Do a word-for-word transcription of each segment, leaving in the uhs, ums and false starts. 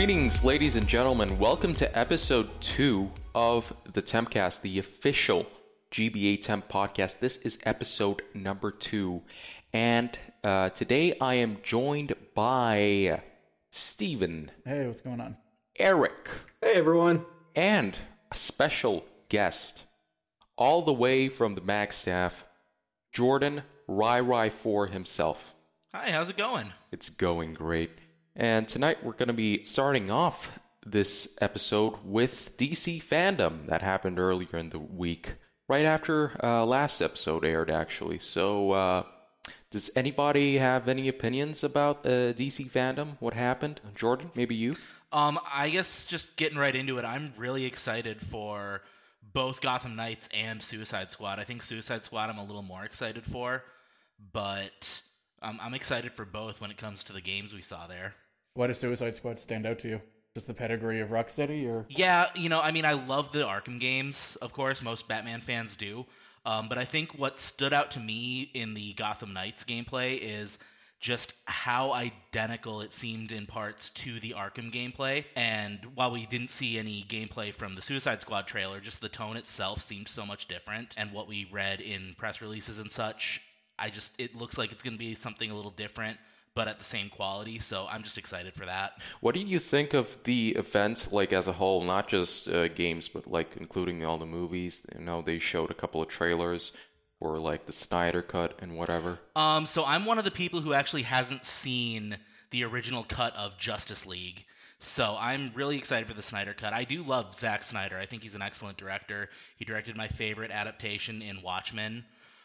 Greetings, ladies and gentlemen. Welcome to episode two of the Tempcast, the official G B A Temp podcast. This is episode number two. And uh, today I am joined by Steven. Hey, what's going on? Eric. Hey, everyone. And a special guest, all the way from the Mac staff, Jordan Rai Rai four himself. Hi, how's it going? It's going great. And tonight we're going to be starting off this episode with D C fandom that happened earlier in the week, right after uh, last episode aired, actually. So, uh, does anybody have any opinions about uh, D C fandom? What happened? Jordan, maybe you? Um, I guess just getting right into it, I'm really excited for both Gotham Knights and Suicide Squad. I think Suicide Squad I'm a little more excited for, but um, I'm excited for both when it comes to the games we saw there. Why does Suicide Squad stand out to you? Just the pedigree of Rocksteady, or? Yeah, you know, I mean, I love the Arkham games, of course. Most Batman fans do. Um, but I think what stood out to me in the Gotham Knights gameplay is just how identical it seemed in parts to the Arkham gameplay. And while we didn't see any gameplay from the Suicide Squad trailer, just the tone itself seemed so much different. And what we read in press releases and such, I just, it looks like it's going to be something a little different, but at the same quality, so I'm just excited for that. What do you think of the event, like, as a whole, not just uh, games, but, like, including all the movies? You know, they showed a couple of trailers for, like, the Snyder Cut and whatever. Um, so I'm one of the people who actually hasn't seen the original cut of Justice League, so I'm really excited for the Snyder Cut. I do love Zack Snyder. I think he's an excellent director. He directed my favorite adaptation in Watchmen.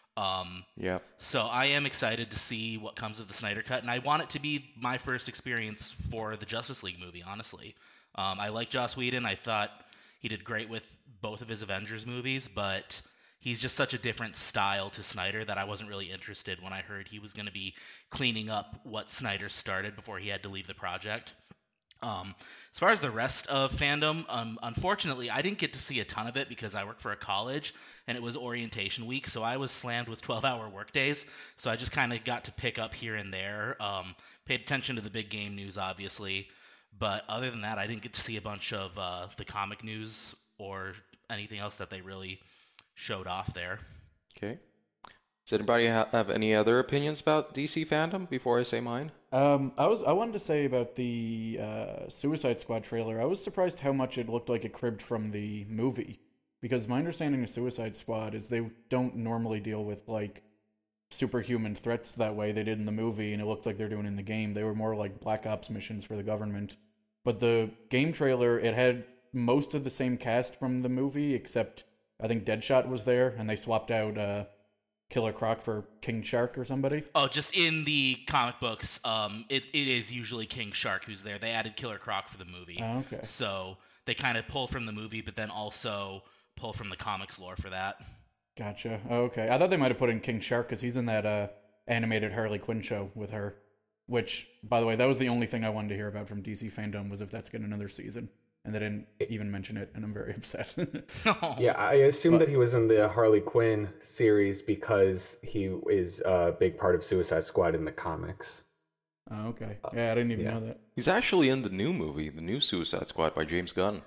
Um, yeah. So I am excited to see what comes of the Snyder Cut, and I want it to be my first experience for the Justice League movie, honestly. Um, I like Joss Whedon. I thought he did great with both of his Avengers movies, but he's just such a different style to Snyder that I wasn't really interested when I heard he was going to be cleaning up what Snyder started before he had to leave the project. Um, as far as the rest of fandom, um, unfortunately, I didn't get to see a ton of it because I work for a college and it was orientation week, so I was slammed with twelve-hour workdays. So I just kind of got to pick up here and there. Um, paid attention to the big game news, obviously, but other than that, I didn't get to see a bunch of uh, the comic news or anything else that they really showed off there. Okay. Does anybody ha- have any other opinions about D C fandom before I say mine? Um, I was I wanted to say about the uh, Suicide Squad trailer. I was surprised how much it looked like it cribbed from the movie, because my understanding of Suicide Squad is they don't normally deal with like superhuman threats that way they did in the movie, and it looked like they're doing in the game. They were more like Black Ops missions for the government. But the game trailer, it had most of the same cast from the movie, except I think Deadshot was there, and they swapped out Uh, Killer Croc for King Shark or somebody? Oh, just in the comic books, um, it, it is usually King Shark who's there. They added Killer Croc for the movie. Oh, okay. So they kind of pull from the movie, but then also pull from the comics lore for that. Gotcha. Oh, okay. I thought they might have put in King Shark because he's in that uh, animated Harley Quinn show with her. Which, by the way, that was the only thing I wanted to hear about from D C fandom was if that's getting another season. And they didn't even mention it, and I'm very upset. Yeah, I assumed but, that he was in the Harley Quinn series because he is a big part of Suicide Squad in the comics. Oh, okay. Yeah, I didn't even yeah. know that. He's actually in the new movie, the new Suicide Squad by James Gunn.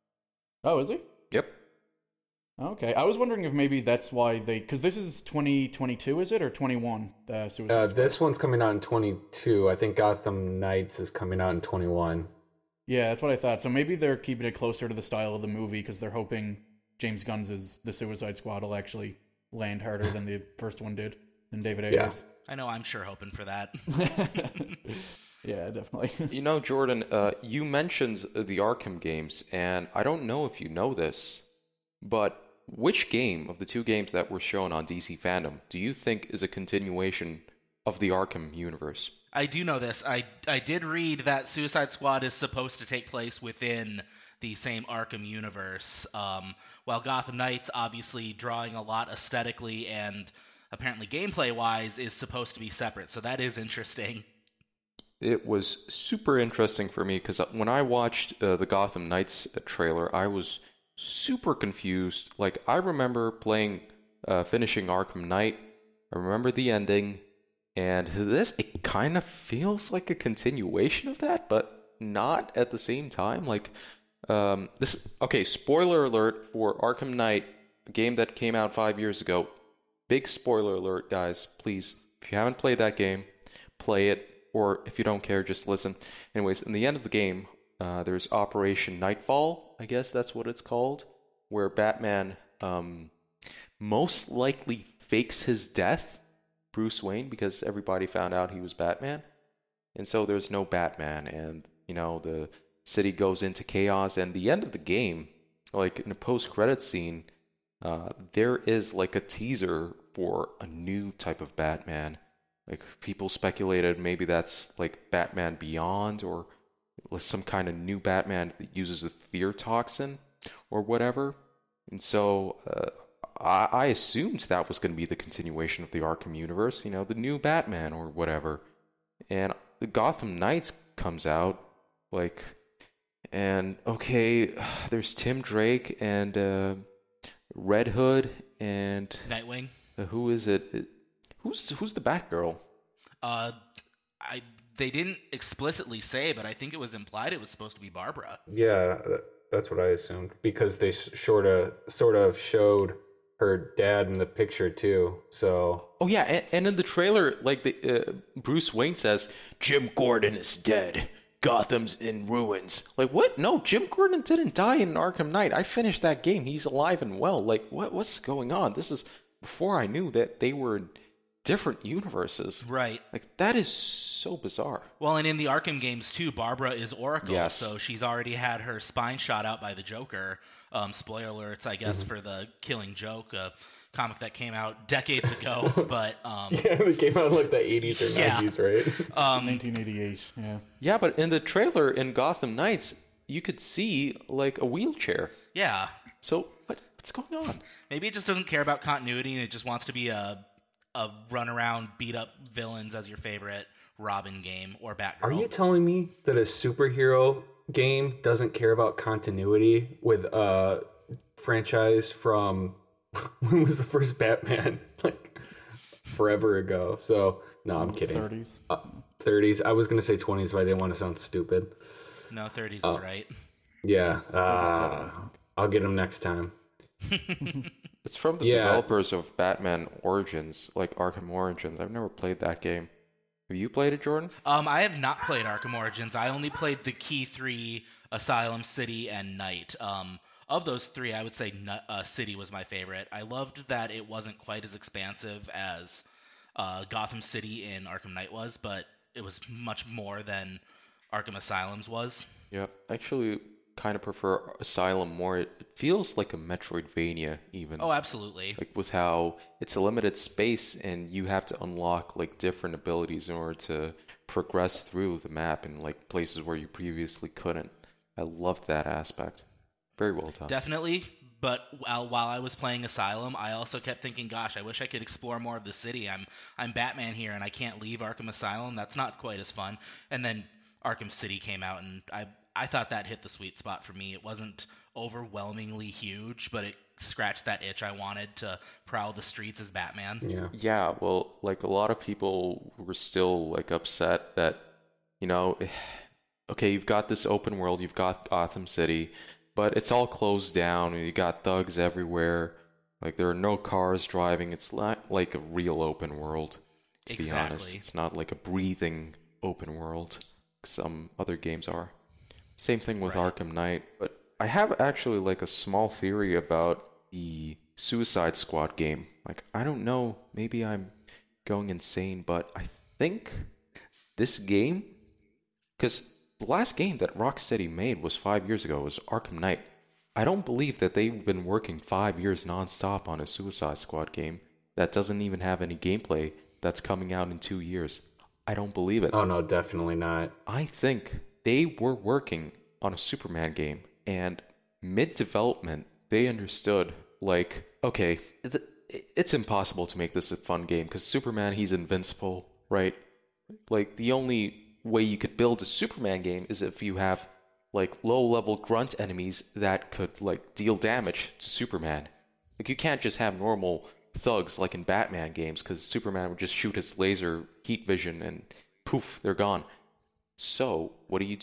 Oh, is he? Yep. Okay. I was wondering if maybe that's why they... Because this is twenty twenty-two, is it? Or twenty-one, the Suicide uh, Squad? This one's coming out in twenty-two. I think Gotham Knights is coming out in twenty-one. Yeah, that's what I thought. So maybe they're keeping it closer to the style of the movie because they're hoping James Gunn's is The Suicide Squad will actually land harder than the first one did, than David Ayers. Yeah. I know, I'm sure hoping for that. Yeah, definitely. You know, Jordan, uh, you mentioned the Arkham games, and I don't know if you know this, but which game of the two games that were shown on D C fandom do you think is a continuation of the Arkham universe? I do know this. I, I did read that Suicide Squad is supposed to take place within the same Arkham universe, um, while Gotham Knights, obviously drawing a lot aesthetically and apparently gameplay-wise, is supposed to be separate. So that is interesting. It was super interesting for me because when I watched uh, the Gotham Knights trailer, I was super confused. Like, I remember playing, uh, finishing Arkham Knight. I remember the ending. And this, it kind of feels like a continuation of that, but not at the same time. Like, um, this. Okay, spoiler alert for Arkham Knight, a game that came out five years ago. Big spoiler alert, guys. Please, if you haven't played that game, play it. Or if you don't care, just listen. Anyways, in the end of the game, uh, there's Operation Nightfall. I guess that's what it's called, where Batman um, most likely fakes his death, Bruce Wayne, because everybody found out he was Batman. And so there's no Batman, and, you know, the city goes into chaos. And the end of the game, like in a post-credit scene, uh, there is like a teaser for a new type of Batman. Like, people speculated maybe that's like Batman Beyond, or some kind of new Batman that uses the fear toxin or whatever. And so uh, I, I assumed that was going to be the continuation of the Arkham universe, you know, the new Batman or whatever. And the Gotham Knights comes out, like, and okay, there's Tim Drake and uh, Red Hood and Nightwing. Uh, who is it? it? Who's who's the Batgirl? Uh, I they didn't explicitly say, but I think it was implied it was supposed to be Barbara. Yeah, that's what I assumed, because they sort of sort of showed her dad in the picture too. So. Oh yeah, and, and in the trailer, like the uh, Bruce Wayne says, Jim Gordon is dead. Gotham's in ruins. Like, what? No, Jim Gordon didn't die in Arkham Knight. I finished that game. He's alive and well. Like, what? What's going on? This is before I knew that they were in different universes. Right. Like, that is so bizarre. Well, and in the Arkham games too, Barbara is Oracle. Yes. So she's already had her spine shot out by the Joker. Um, spoiler alerts, I guess, mm-hmm. for the Killing Joke, a comic that came out decades ago. But um, yeah, it came out in like the eighties or yeah. nineties, right? Um, nineteen eighty-eight. Yeah. Yeah, but in the trailer in Gotham Knights, you could see like a wheelchair. Yeah. So what? What's going on? Maybe it just doesn't care about continuity and it just wants to be a a run around, beat up villains as your favorite Robin game or Batgirl. Are you telling me that a superhero game doesn't care about continuity with a franchise from when was the first Batman? Like forever ago. So no, I'm kidding. thirties. Uh, thirties. I was gonna say twenties, but I didn't want to sound stupid. No, thirties uh, is right. Yeah. Uh, I'll get him next time. It's from the yeah. developers of Batman Origins, like Arkham Origins. I've never played that game. Have you played it, Jordan? Um, I have not played Arkham Origins. I only played the key three, Asylum, City, and Night. Um, of those three, I would say uh, City was my favorite. I loved that it wasn't quite as expansive as uh, Gotham City in Arkham Knight was, but it was much more than Arkham Asylum's was. Yeah, actually kind of prefer Asylum more. It feels like a Metroidvania even. Oh, absolutely. Like with how it's a limited space and you have to unlock like different abilities in order to progress through the map in like places where you previously couldn't. I loved that aspect. Very well done. Definitely. But while, while I was playing Asylum, I also kept thinking, gosh, I wish I could explore more of the city. I'm I'm Batman here and I can't leave Arkham Asylum. That's not quite as fun. And then Arkham City came out and I I thought that hit the sweet spot for me. It wasn't overwhelmingly huge, but it scratched that itch I wanted to prowl the streets as Batman. Yeah. Yeah, well, like a lot of people were still like upset that, you know, okay, you've got this open world, you've got Gotham City, but it's all closed down and you got thugs everywhere. Like there are no cars driving. It's not like a real open world, to exactly. be honest. It's not like a breathing open world. Some other games are. Same thing with right. Arkham Knight, but I have actually like a small theory about the Suicide Squad game. Like, I don't know, maybe I'm going insane, but I think this game, because the last game that Rocksteady made was five years ago, was Arkham Knight. I don't believe that they've been working five years nonstop on a Suicide Squad game that doesn't even have any gameplay that's coming out in two years. I don't believe it. Oh no, definitely not. I think they were working on a Superman game, and mid-development, they understood, like, okay, th- it's impossible to make this a fun game, because Superman, he's invincible, right? Like, the only way you could build a Superman game is if you have, like, low-level grunt enemies that could, like, deal damage to Superman. Like, you can't just have normal thugs, like in Batman games, because Superman would just shoot his laser heat vision, and poof, they're gone. So, what do you do?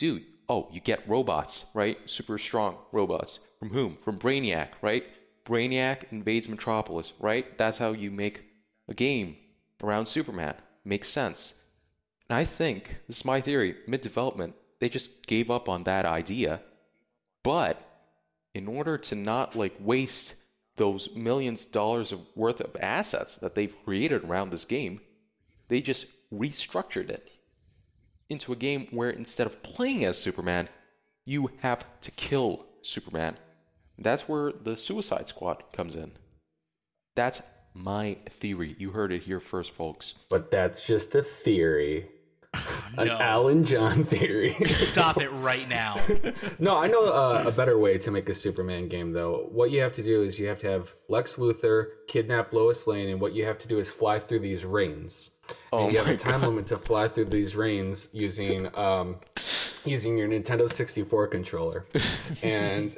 oh, you get robots, right? Super strong robots. From whom? From Brainiac, right? Brainiac invades Metropolis, right? That's how you make a game around Superman. Makes sense. And I think, this is my theory, mid-development, they just gave up on that idea. But in order to not like waste those millions of dollars of worth of assets that they've created around this game, they just restructured it into a game where instead of playing as Superman, you have to kill Superman. That's where the Suicide Squad comes in. That's my theory. You heard it here first, folks. But that's just a theory. An No. Alan John theory. Stop it right now. No, I know uh, a better way to make a Superman game, though. What you have to do is you have to have Lex Luthor kidnap Lois Lane, and what you have to do is fly through these rings. Oh and you have my a time God. limit to fly through these reins using um, using your Nintendo sixty-four controller. And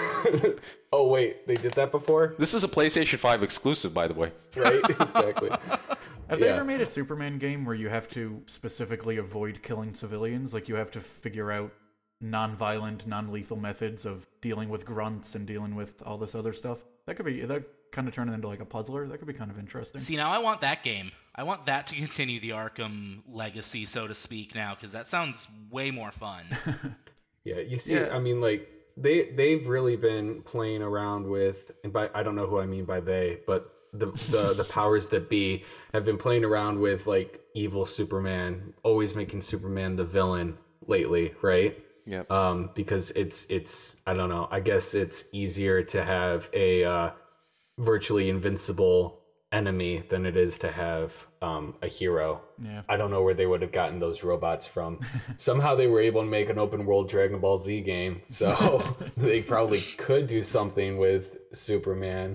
oh wait, they did that before, This is a PlayStation five exclusive, by the way. right? Exactly. Have they Yeah. ever made a Superman game where you have to specifically avoid killing civilians? Like you have to figure out non-violent, non-lethal methods of dealing with grunts and dealing with all this other stuff? That could be that kind of turn it into like a puzzler. That could be kind of interesting. See, now I want that game. I want that to continue the Arkham legacy, so to speak, now, because that sounds way more fun. Yeah, you see, Yeah. I mean, like they they've really been playing around with, and by I don't know who I mean by they, but the the the powers that be have been playing around with like evil Superman, always making Superman the villain lately, right? Yep. Um, because it's it's I don't know. I guess it's easier to have a uh, virtually invincible enemy than it is to have um, a hero. Yeah. I don't know where they would have gotten those robots from. Somehow they were able to make an open world Dragon Ball Z game, so they probably could do something with Superman.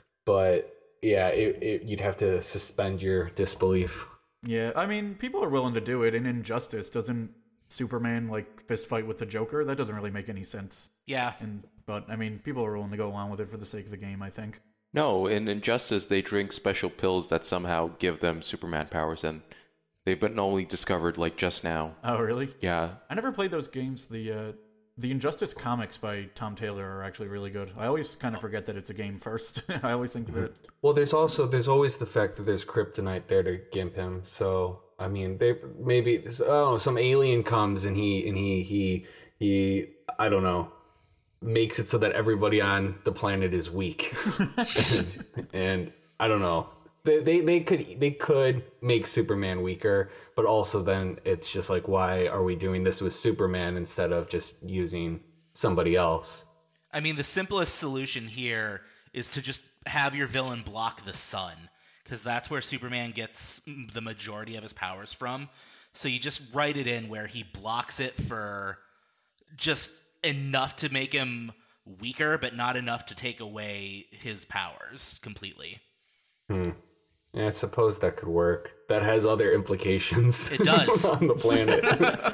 But yeah, it, it, you'd have to suspend your disbelief. Yeah, I mean, people are willing to do it. In Injustice, doesn't Superman like fist fight with the Joker? That doesn't really make any sense. Yeah. And but I mean, people are willing to go along with it for the sake of the game, I think. No, in Injustice, they drink special pills that somehow give them Superman powers, and they've been only discovered like just now. Oh, really? Yeah. I never played those games. The uh, the Injustice comics by Tom Taylor are actually really good. I always kind of forget that it's a game first. I always think that. Well, there's also there's always the fact that there's kryptonite there to gimp him. So I mean, they maybe oh some alien comes and he and he he he I don't know makes it so that everybody on the planet is weak, and, and I don't know. They, they they could they could make Superman weaker, but also then it's just like, why are we doing this with Superman instead of just using somebody else? I mean, the simplest solution here is to just have your villain block the sun, because that's where Superman gets the majority of his powers from. So you just write it in where he blocks it for just enough to make him weaker, but not enough to take away his powers completely. Hmm. Yeah, I suppose that could work. That has other implications. It does. On the planet.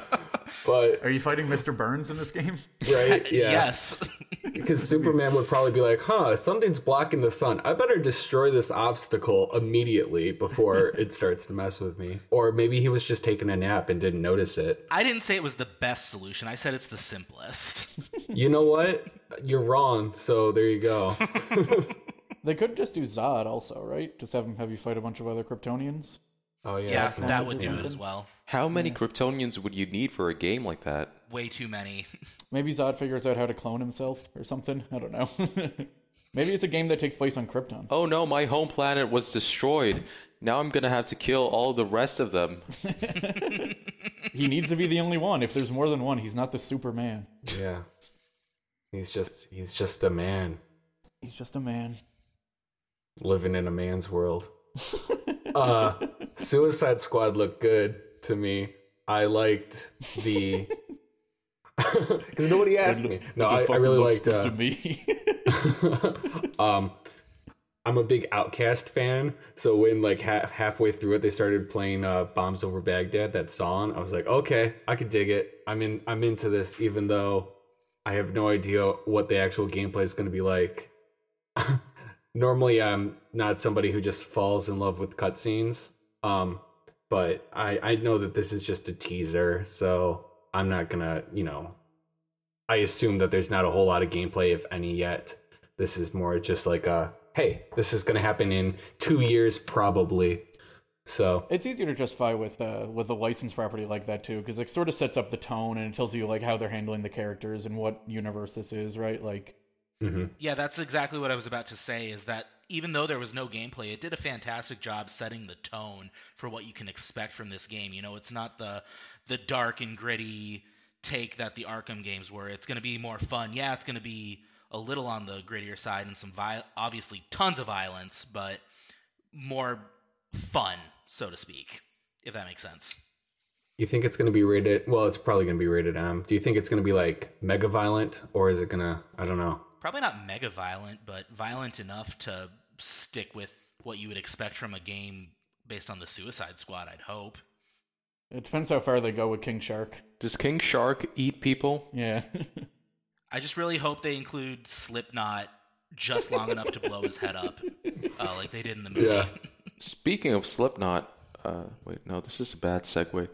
But Are you fighting Mister Burns in this game? right, yeah. Yes. Because Superman would probably be like, huh, something's blocking the sun. I better destroy this obstacle immediately before it starts to mess with me. Or maybe he was just taking a nap and didn't notice it. I didn't say it was the best solution. I said it's the simplest. You know what? You're wrong, so there you go. They could just do Zod also, right? Just have him have you fight a bunch of other Kryptonians. Oh, yeah. Yeah, that's not that much would or do it something. as well. How many Kryptonians would you need for a game like that? Way too many. Maybe Zod figures out how to clone himself or something. I don't know. Maybe it's a game that takes place on Krypton. Oh no, my home planet was destroyed. Now I'm gonna have to kill all the rest of them. He needs to be the only one. If there's more than one, he's not the Superman. Yeah. He's just he's just a man He's just a man. living in a man's world. Uh, Suicide Squad looked good to me. I liked the because nobody asked me. No, I, I really liked. Uh, to me. um, I'm a big Outkast fan, so when like ha- halfway through it, they started playing uh, "Bombs Over Baghdad," that song. I was like, okay, I could dig it. I'm in. I'm into this, even though I have no idea what the actual gameplay is going to be like. Normally, I'm not somebody who just falls in love with cutscenes. Um, but I, I know that this is just a teaser, so I'm not gonna, you know, I assume that there's not a whole lot of gameplay, if any, yet. This is more just like a, hey, this is going to happen in two years probably. So it's easier to justify with uh, with a licensed property like that too, because it sort of sets up the tone and it tells you like how they're handling the characters and what universe this is, right? Like, mm-hmm. Yeah, that's exactly what I was about to say. Is that even though there was no gameplay, it did a fantastic job setting the tone for what you can expect from this game. You know, it's not the the dark and gritty take that the Arkham games were. It's going to be more fun. Yeah, it's going to be a little on the grittier side and some vi- obviously tons of violence, but more fun, so to speak, if that makes sense. You think it's going to be rated? Well, it's probably going to be rated M. Do you think it's going to be like mega violent, or is it going to? I don't know. Probably not mega violent, but violent enough to stick with what you would expect from a game based on the Suicide Squad, I'd hope. It depends how far they go with King Shark. Does King Shark eat people? Yeah. I just really hope they include Slipknot just long enough to blow his head up, uh, like they did in the movie. Yeah. Speaking of Slipknot, uh, wait, no, this is a bad segue.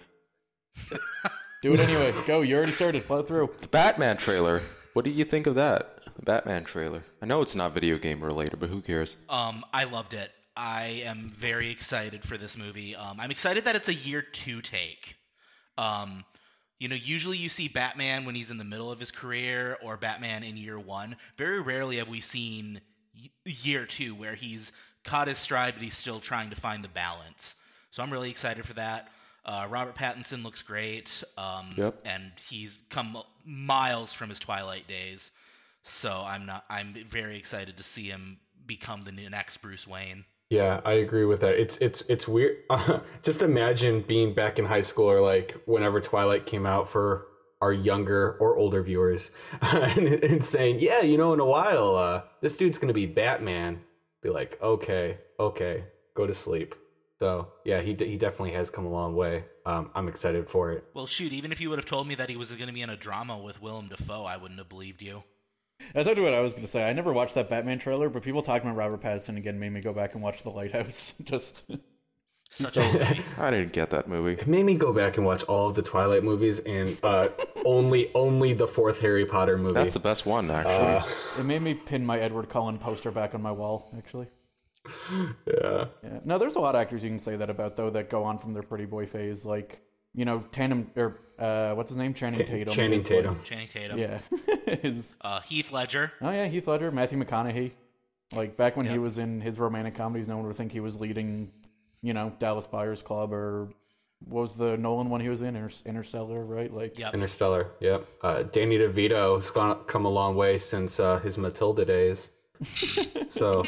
Do it anyway. Go, you already started. Plow through. The Batman trailer. What do you think of that? The Batman trailer. I know it's not video game related, but who cares? Um, I loved it. I am very excited for this movie. Um, I'm excited that it's a year two take. Um, you know, usually you see Batman when he's in the middle of his career or Batman in year one. Very rarely have we seen y- year two where he's caught his stride, but he's still trying to find the balance. So I'm really excited for that. Uh, Robert Pattinson looks great. Um, Yep. And he's come miles from his Twilight days. So I'm not. I'm very excited to see him become the next Bruce Wayne. Yeah, I agree with that. It's it's it's weird. Uh, just imagine being back in high school or like whenever Twilight came out for our younger or older viewers, and, and saying, "Yeah, you know, in a while, uh, this dude's gonna be Batman." Be like, "Okay, okay, go to sleep." So yeah, he he definitely has come a long way. Um, I'm excited for it. Well, shoot, even if you would have told me that he was going to be in a drama with Willem Dafoe, I wouldn't have believed you. That's actually what I was going to say. I never watched that Batman trailer, but people talking about Robert Pattinson again made me go back and watch The Lighthouse. Just Such So- a movie. I didn't get that movie. It made me go back and watch all of the Twilight movies and uh, only only the fourth Harry Potter movie. That's the best one, actually. Uh, it made me pin my Edward Cullen poster back on my wall. Actually, yeah. yeah. No, there's a lot of actors you can say that about though that go on from their pretty boy phase, like you know, Tandem or uh, what's his name, Channing Ta- Tatum. Channing is, like- Tatum. Channing Tatum. yeah. His Uh, Heath Ledger. oh yeah, Heath Ledger, Matthew McConaughey. Like back when he Yep. was in his romantic comedies, no one would think he was leading, you know, Dallas Buyers Club or what was the Nolan one he was in, Inter- Interstellar, right? Like, Yep. Interstellar. Yep. Uh, Danny DeVito has gone come a long way since uh, his Matilda days. So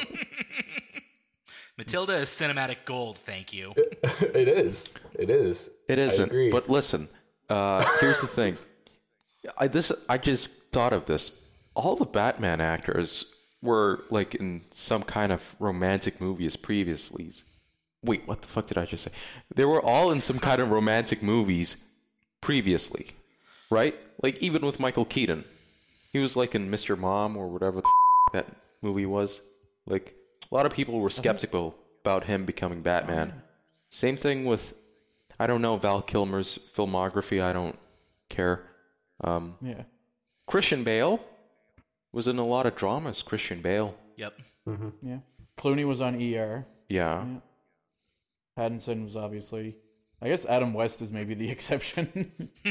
Matilda is cinematic gold, thank you. it is. It is. It I isn't. agree. But listen, uh, here's the thing. I this I just thought of this. All the Batman actors were like in some kind of romantic movies previously. Wait, what the fuck did I just say? They were all in some kind of romantic movies previously, right? Like even with Michael Keaton, he was like in Mister Mom or whatever the f- that movie was. Like a lot of people were skeptical about him becoming Batman. Same thing with, I don't know, Val Kilmer's filmography. I don't care. Um, yeah. Christian Bale was in a lot of dramas. Christian Bale. Yep. Yeah. Clooney was on E R. Yeah. Yeah. Pattinson was obviously. I guess Adam West is maybe the exception.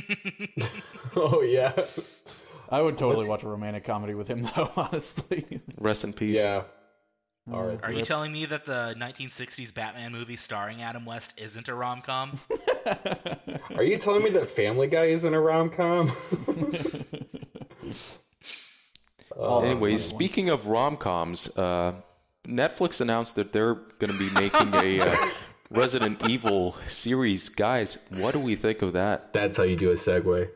Oh yeah. I would totally watch a romantic comedy with him, though. Honestly. Rest in peace. Yeah. All right. Are you telling me that the nineteen sixties Batman movie starring Adam West isn't a rom-com? Are you telling me that Family Guy isn't a rom com? All those Anyways, funny speaking ones. of rom-coms, uh, Netflix announced that they're going to be making a uh, Resident Evil series. Guys, what do we think of that? That's how you do a segue.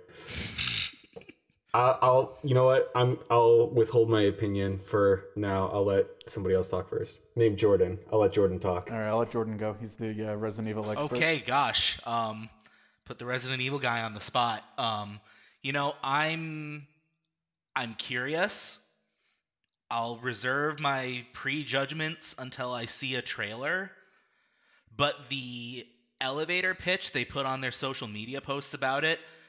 I'll, I'll, you know what? I'm, I'll withhold my opinion for now. I'll let somebody else talk first. Name Jordan. I'll let Jordan talk. All right, I'll let Jordan go. He's the uh, Resident Evil expert. Okay, gosh. Um, put the Resident Evil guy on the spot. Um, you know, I'm I'm curious. I'll reserve my prejudgments until I see a trailer. But the elevator pitch they put on their social media posts about it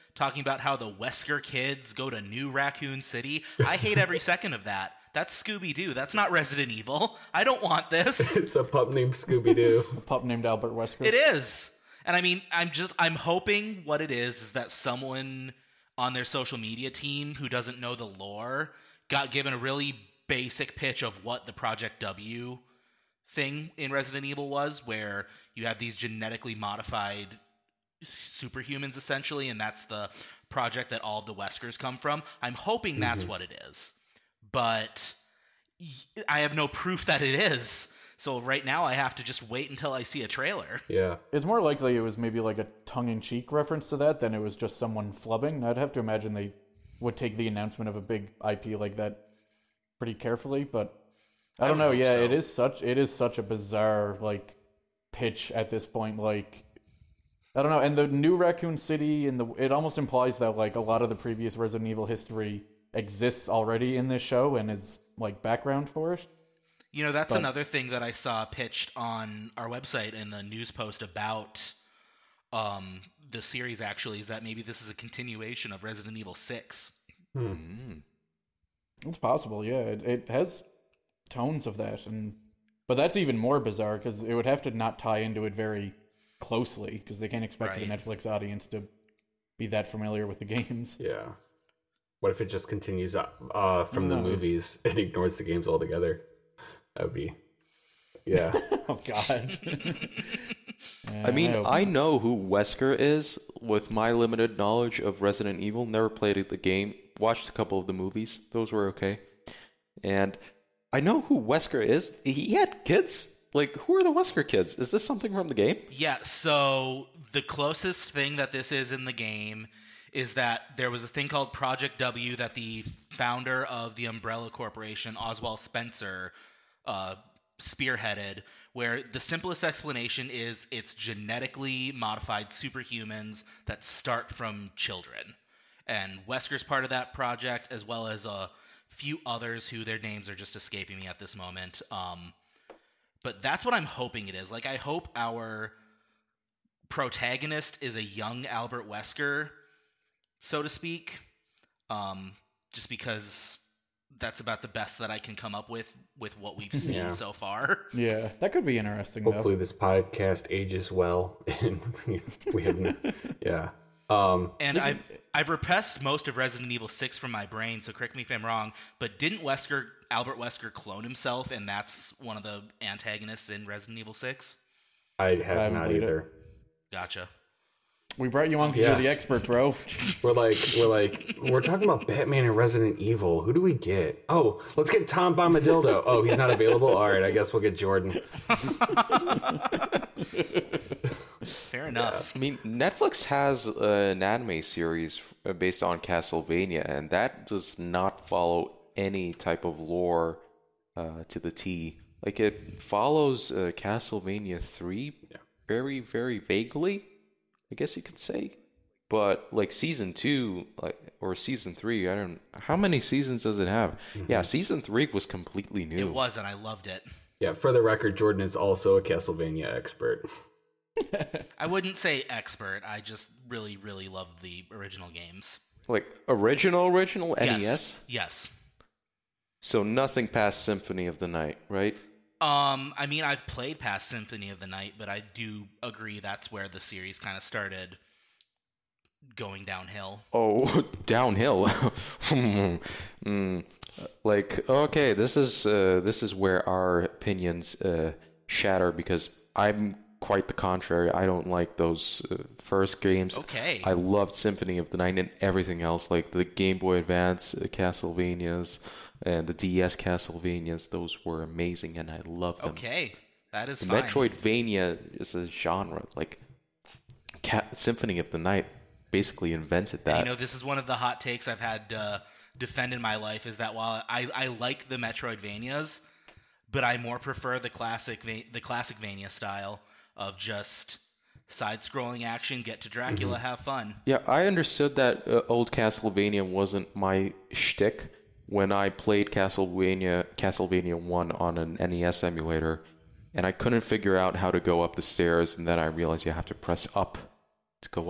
talking about how the Wesker kids go to New Raccoon City. I hate every second of that. That's Scooby-Doo. That's not Resident Evil. I don't want this. It's a pup named Scooby-Doo. A pup named Albert Wesker. It is. And I mean, I'm just I'm hoping what it is is that someone on their social media team who doesn't know the lore got given a really basic pitch of what the Project W thing in Resident Evil was, where you have these genetically modified superhumans essentially, and that's the project that all of the Weskers come from. I'm hoping that's Mm-hmm. what it is. But y- I have no proof that it is. So right now I have to just wait until I see a trailer. Yeah. It's more likely it was maybe like a tongue-in-cheek reference to that than it was just someone flubbing. I'd have to imagine they would take the announcement of a big I P like that pretty carefully, but I don't I know. would Yeah, hope so. it is such it is such a bizarre like pitch at this point. Like I don't know. And the new Raccoon City and the it almost implies that like a lot of the previous Resident Evil history exists already in this show and is like background for it. You know, that's But- another thing that I saw pitched on our website in the news post about um, the series, actually, is that maybe this is a continuation of Resident Evil six. Hmm. Mm. It's possible, yeah. It, it has tones of that, and but that's even more bizarre because it would have to not tie into it very closely because they can't expect the Right. Netflix audience to be that familiar with the games. Yeah. What if it just continues uh, uh, from the No, it's- movies and ignores the games altogether? That would be. Yeah. Oh God. Yeah, I mean, hope- I know who Wesker is with my limited knowledge of Resident Evil. Never played the game. Watched a couple of the movies. Those were okay. And I know who Wesker is. He had kids. Like, who are the Wesker kids? Is this something from the game? Yeah, so the closest thing that this is in the game is that there was a thing called Project W that the founder of the Umbrella Corporation, Oswald Spencer, uh, spearheaded, where the simplest explanation is it's genetically modified superhumans that start from children. And Wesker's part of that project, as well as a few others who their names are just escaping me at this moment. Um, but that's what I'm hoping it is. Like, I hope our protagonist is a young Albert Wesker, so to speak, um, just because that's about the best that I can come up with with what we've seen Yeah. so far. yeah, that could be interesting. Hopefully this podcast ages well and we have no, yeah. Um, And I've I've repressed most of Resident Evil six from my brain, so correct me if I'm wrong, but didn't Wesker Albert Wesker clone himself, and that's one of the antagonists in Resident Evil six? I have I haven't not played it. either. Gotcha. We brought you on because you're the Yes. expert, bro. We're like we're like we're talking about Batman and Resident Evil. Who do we get? Oh, let's get Tom Bombadillo. Oh, he's not available. All right, I guess we'll get Jordan. Fair enough. I mean, Netflix has uh, an anime series f- based on Castlevania, and that does not follow any type of lore uh, to the T. Like, it follows uh, Castlevania three very, very vaguely, I guess you could say. But, like, Season two, like, or Season three, I don't... How many seasons does it have? Yeah, Season three was completely new. It was, and I loved it. Yeah, for the record, Jordan is also a Castlevania expert. I wouldn't say expert. I just really, really loved the original games. Like, original, original N E S? Yes. Yes. So nothing past Symphony of the Night, right? Um, I mean, I've played past Symphony of the Night, but I do agree that's where the series kind of started going downhill. Oh, downhill. mm, like, okay, this is uh, this is where our opinions uh, shatter because I'm quite the contrary. I don't like those uh, first games. Okay. I loved Symphony of the Night and everything else, like the Game Boy Advance uh, Castlevanias and the D S Castlevanias. Those were amazing, and I loved them. Okay. That is The fine. Metroidvania is a genre. Like, Ca- Symphony of the Night basically invented that. And, you know, this is one of the hot takes I've had uh, defend in my life is that while I, I like the Metroidvanias, but I more prefer the classic Va- the classic Vania style of just side-scrolling action, get to Dracula, Mm-hmm. have fun. Yeah, I understood that uh, old Castlevania wasn't my shtick when I played Castlevania Castlevania one on an N E S emulator, and I couldn't figure out how to go up the stairs, and then I realized you have to press up to go up the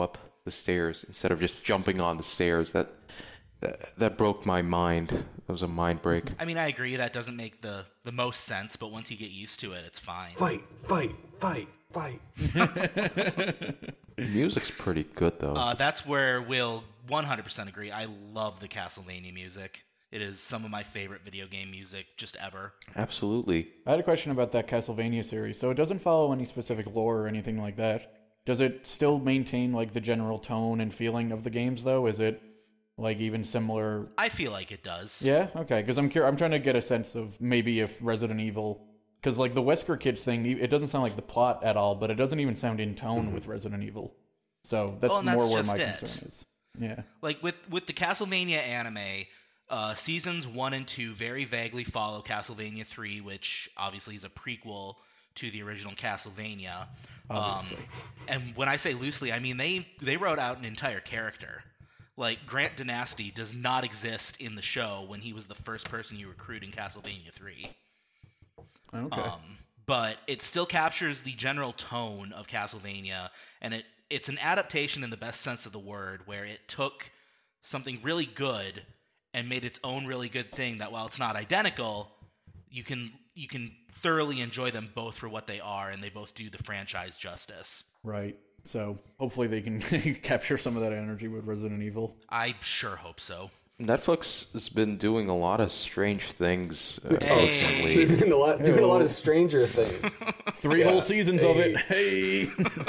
the stairs instead of just jumping on the stairs. That that, that broke my mind. That was a mind break. I mean, I agree that doesn't make the, the most sense, but once you get used to it, it's fine. Fight, fight, fight, fight. The music's pretty good, though. Uh, that's where we'll one hundred percent agree. I love the Castlevania music. It is some of my favorite video game music just ever. Absolutely. I had a question about that Castlevania series. So it doesn't follow any specific lore or anything like that. Does it still maintain like the general tone and feeling of the games, though? Is it like even similar? I feel like it does. Yeah. Okay. Because I'm cur- I'm trying to get a sense of maybe if Resident Evil, because like the Wesker Kids thing, it doesn't sound like the plot at all, but it doesn't even sound in tone mm-hmm. with Resident Evil. So that's well, more that's where my it. concern is. Yeah. Like with with the Castlevania anime. Uh, seasons one and two very vaguely follow Castlevania three, which obviously is a prequel to the original Castlevania. Um, and when I say loosely, I mean they, they wrote out an entire character. Like, Grant Dynasty does not exist in the show when he was the first person you recruit in Castlevania three. Okay. Um, but it still captures the general tone of Castlevania, and it it's an adaptation in the best sense of the word, where it took something really good and made its own really good thing that while it's not identical, you can you can thoroughly enjoy them both for what they are, and they both do the franchise justice. Right. So hopefully they can capture some of that energy with Resident Evil. I sure hope so. Netflix has been doing a lot of strange things uh, Hey. recently. doing, a lot, doing a lot of Stranger Things. Three Yeah. whole seasons Hey. of it. Hey.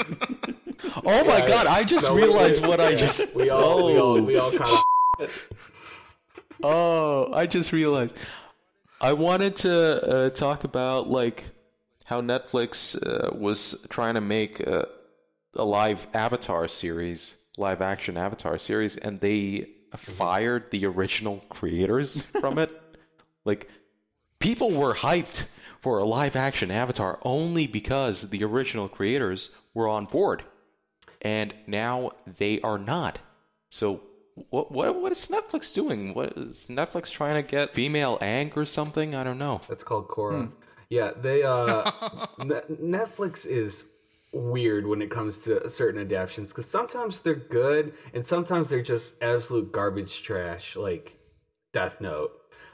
Oh my Yeah, god, I just no, we- realized what I yeah, just... We all, we all, we all kind of. Oh, I just realized. I wanted to uh, talk about like how Netflix uh, was trying to make a, a live Avatar series, live action Avatar series, and they fired the original creators from it. Like, people were hyped for a live action Avatar only because the original creators were on board, and now they are not. So. What what what is Netflix doing? What is Netflix trying to get female Aang or something? I don't know. That's called Korra. Hmm. Yeah, they uh, ne- Netflix is weird when it comes to certain adaptations because sometimes they're good and sometimes they're just absolute garbage trash, like Death Note.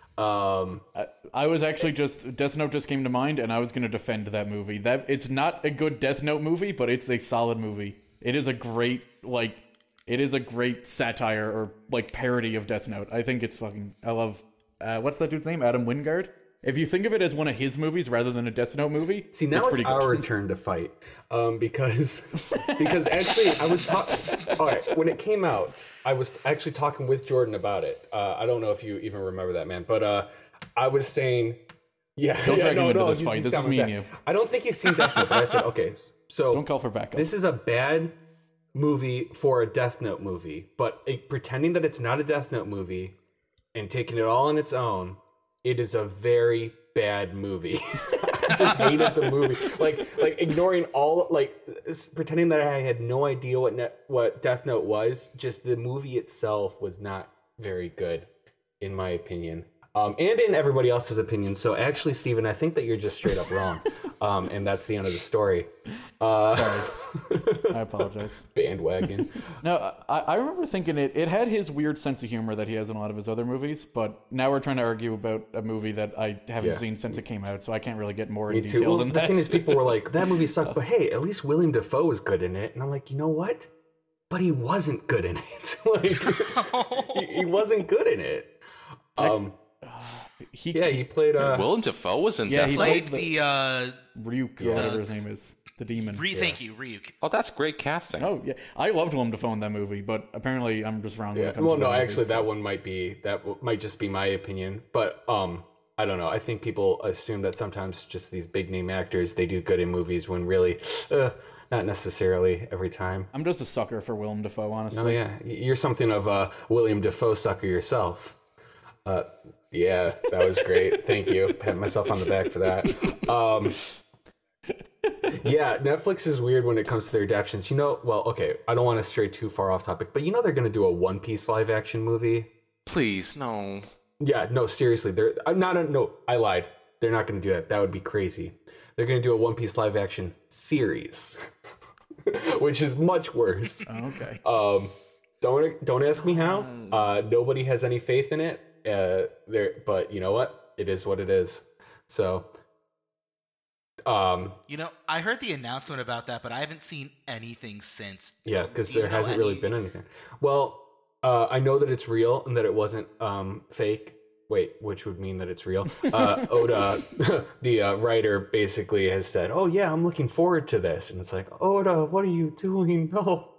Um, I, I was actually just Death Note just came to mind, and I was going to defend that movie. That it's not a good Death Note movie, but it's a solid movie. It is a great like. It is a great satire or like parody of Death Note. I think it's fucking. I love. Uh, what's that dude's name? Adam Wingard. If you think of it as one of his movies rather than a Death Note movie, see now it's, it's, pretty our good. turn to fight um, because because actually I was talking. All right, when it came out, I was actually talking with Jordan about it. Uh, I don't know if you even remember that, man, but uh, I was saying. Yeah, Don't yeah, drag no, him into no, this he's- fight. he's This is coming me and back. you. I don't think he's seen Death Note, but I said okay. So Don't call for backup. this is a bad movie for a Death Note movie, but it, pretending that it's not a Death Note movie and taking it all on its own, it is a very bad movie. I just hated the movie. Like, like ignoring all, like s- pretending that I had no idea what net, what Death Note was. Just the movie itself was not very good, in my opinion, um, and in everybody else's opinion. So actually, Steven, I think that you're just straight up wrong, um, and that's the end of the story. Uh, Sorry. I apologize. bandwagon. No, I, I remember thinking it, it had his weird sense of humor that he has in a lot of his other movies, but now we're trying to argue about a movie that I haven't Yeah. seen since it came out, so I can't really get more Me in too. detail Well, than the that. thing is, people were like, "That movie sucked," but hey, at least William Dafoe was good in it. And I'm like, you know what? But he wasn't good in it. like, he, he wasn't good in it. Um, he yeah, he played. Uh, Willem Dafoe was in Yeah, Death he Note. Played the- the uh, Ryuk, or Yeah. whatever his name is, the demon. Re- thank you, Ryuk. Oh, that's great casting. Oh yeah, I loved Willem Dafoe in that movie, but apparently I'm just wrong when yeah. it comes Well, to no, that actually, movie, so- that one might be that w- might just be my opinion, but um, I don't know. I think people assume that sometimes just these big name actors they do good in movies when really, uh, not necessarily every time. I'm just a sucker for Willem Dafoe, honestly. Oh yeah, you're something of a William Dafoe sucker yourself. Uh, yeah, that was great. Thank you. Pat myself on the back for that. Um, yeah, Netflix is weird when it comes to their adaptations. You know, well, okay, I don't want to stray too far off topic, but you know they're going to do a One Piece live action movie. Please, no. Yeah, no, seriously, they're I'm not a no. I lied. They're not going to do that. That would be crazy. They're going to do a One Piece live action series. which is much worse. Oh, okay. Um, don't don't ask me how. Uh, nobody has any faith in it. Uh, there, but you know what? It is what it is. So, um, You know, I heard the announcement about that, but I haven't seen anything since. yeah, because Do you there know hasn't any- really been anything. Well, uh, I know that it's real and that it wasn't um, fake. Wait, which would mean that it's real. Uh, Oda, the uh, writer, basically has said, "Oh yeah, I'm looking forward to this," and it's like, Oda, what are you doing? No.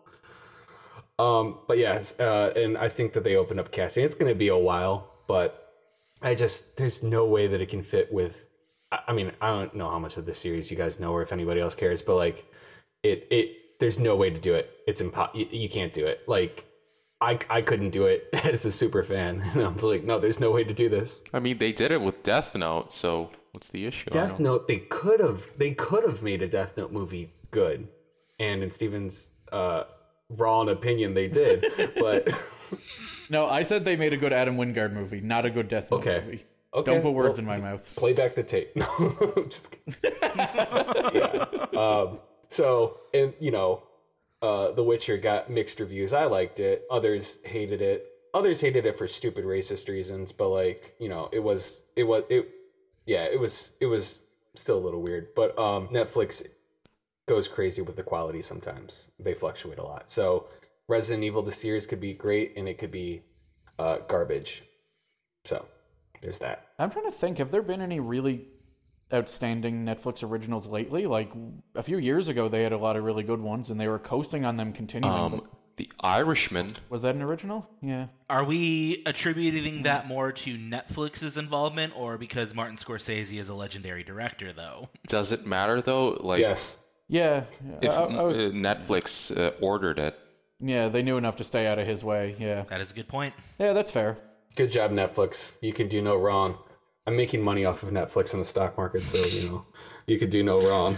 Um, but yes, uh, and I think that they opened up casting. It's going to be a while, but I just there's no way that it can fit with. I, I mean, I don't know how much of the series you guys know, or if anybody else cares, but like, it it there's no way to do it. It's impo- you, you can't do it. Like, I I couldn't do it as a super fan. And I was like, no, there's no way to do this. I mean, they did it with Death Note, so what's the issue? I Death don't- Note, they could have they could have made a Death Note movie good, and in Steven's uh, raw opinion, they did. But No, I said they made a good Adam Wingard movie, not a good Death Note Okay. movie. okay, Don't put words well, in my mouth. Play back the tape. No, I'm just kidding. yeah. Um, so, and you know, uh, The Witcher got mixed reviews. I liked it. Others hated it. Others hated it for stupid racist reasons. But like, you know, it was, it was, it, yeah, it was, it was still a little weird. But um, Netflix goes crazy with the quality sometimes. They fluctuate a lot. So Resident Evil the series could be great, and it could be uh, garbage. So there's that. I'm trying to think, have there been any really outstanding Netflix originals lately? Like, a few years ago, they had a lot of really good ones, and they were coasting on them continuing. Um, but The Irishman. was that an original? Yeah. Are we attributing that more to Netflix's involvement or because Martin Scorsese is a legendary director, though? Does it matter though? Like, Yes. Yeah. if I- I- uh, Netflix uh, ordered it, yeah, they knew enough to stay out of his way. Yeah. That is a good point. Yeah, that's fair. Good job, Netflix. You can do no wrong. I'm making money off of Netflix in the stock market, so you know you could do no wrong.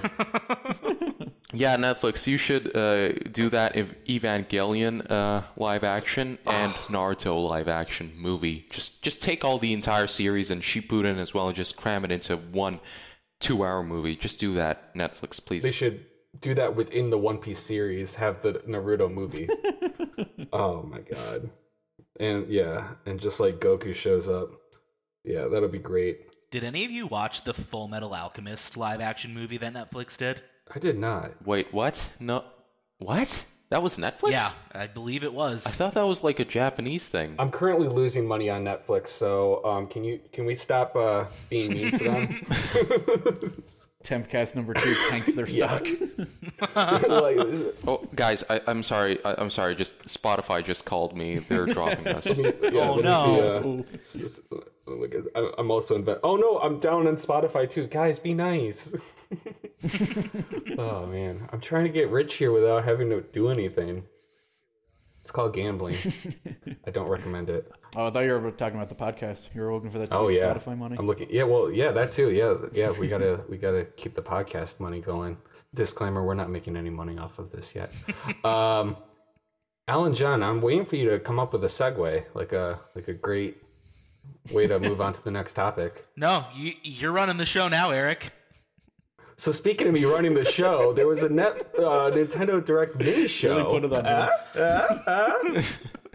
yeah, Netflix, you should uh, do that Ev- Evangelion uh, live action and Naruto live action movie. Just just take all the entire series and Shippuden as well and just cram it into one two-hour movie. Just do that, Netflix, please. They should do that within the One Piece series. Have the Naruto movie. Oh my god. And yeah, and just like Goku shows up. Yeah, that'll be great. Did any of you watch the Full Metal Alchemist live action movie that Netflix did? I did not. Wait, what? No, what? That was Netflix? Yeah, I believe it was. I thought that was like a Japanese thing. I'm currently losing money on Netflix, so um, can you can we stop uh, being mean to them? Tempcast number two tanks their stock. like, Oh, guys, I, I'm sorry. I, I'm sorry. Just Spotify just called me. They're dropping us. yeah, Oh, let me no. see, uh, it's just- look at- I- I'm also in bed. Oh no, I'm down on Spotify too. Guys, be nice. Oh man, I'm trying to get rich here without having to do anything. It's called gambling. I don't recommend it. Oh, I thought you were talking about the podcast. You were looking for that sweet Oh yeah, Spotify money. I'm looking. Yeah, well, yeah, that too. Yeah, yeah, we gotta we gotta keep the podcast money going. Disclaimer: we're not making any money off of this yet. Um, Alan John, I'm waiting for you to come up with a segue, like a like a great way to move on to the next topic. No, you, you're running the show now, Eric. So speaking of me running the show, there was a net uh, Nintendo Direct mini show. Really put it on me.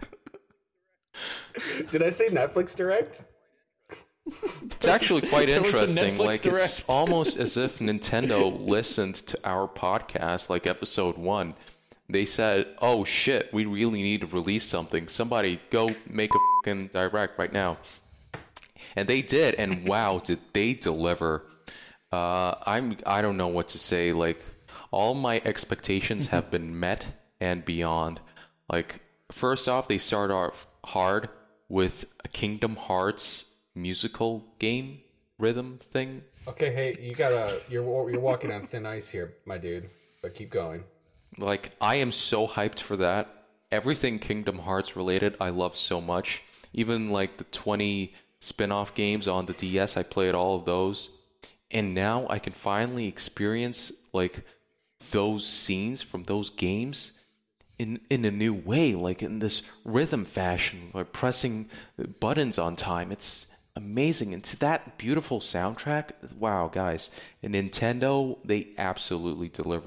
Did I say Netflix Direct? It's actually quite There was a interesting. Netflix Like it's Direct. almost as if Nintendo listened to our podcast, like episode one. They said, "Oh shit, we really need to release something. Somebody go make a fucking direct right now." And they did, and wow, did they deliver! Uh, I'm I don't know what to say. Like all my expectations have been met and beyond. Like first off, they start off hard with a Kingdom Hearts musical game rhythm thing. Okay, hey, you gotta you're you're walking on thin ice here, my dude. But keep going. Like I am so hyped for that. Everything Kingdom Hearts related, I love so much. Even like the twenty spin-off games on the D S, I played all of those. And now I can finally experience like those scenes from those games in in a new way, like in this rhythm fashion, like pressing buttons on time. It's amazing. And to that beautiful soundtrack, wow, guys, and Nintendo, they absolutely delivered.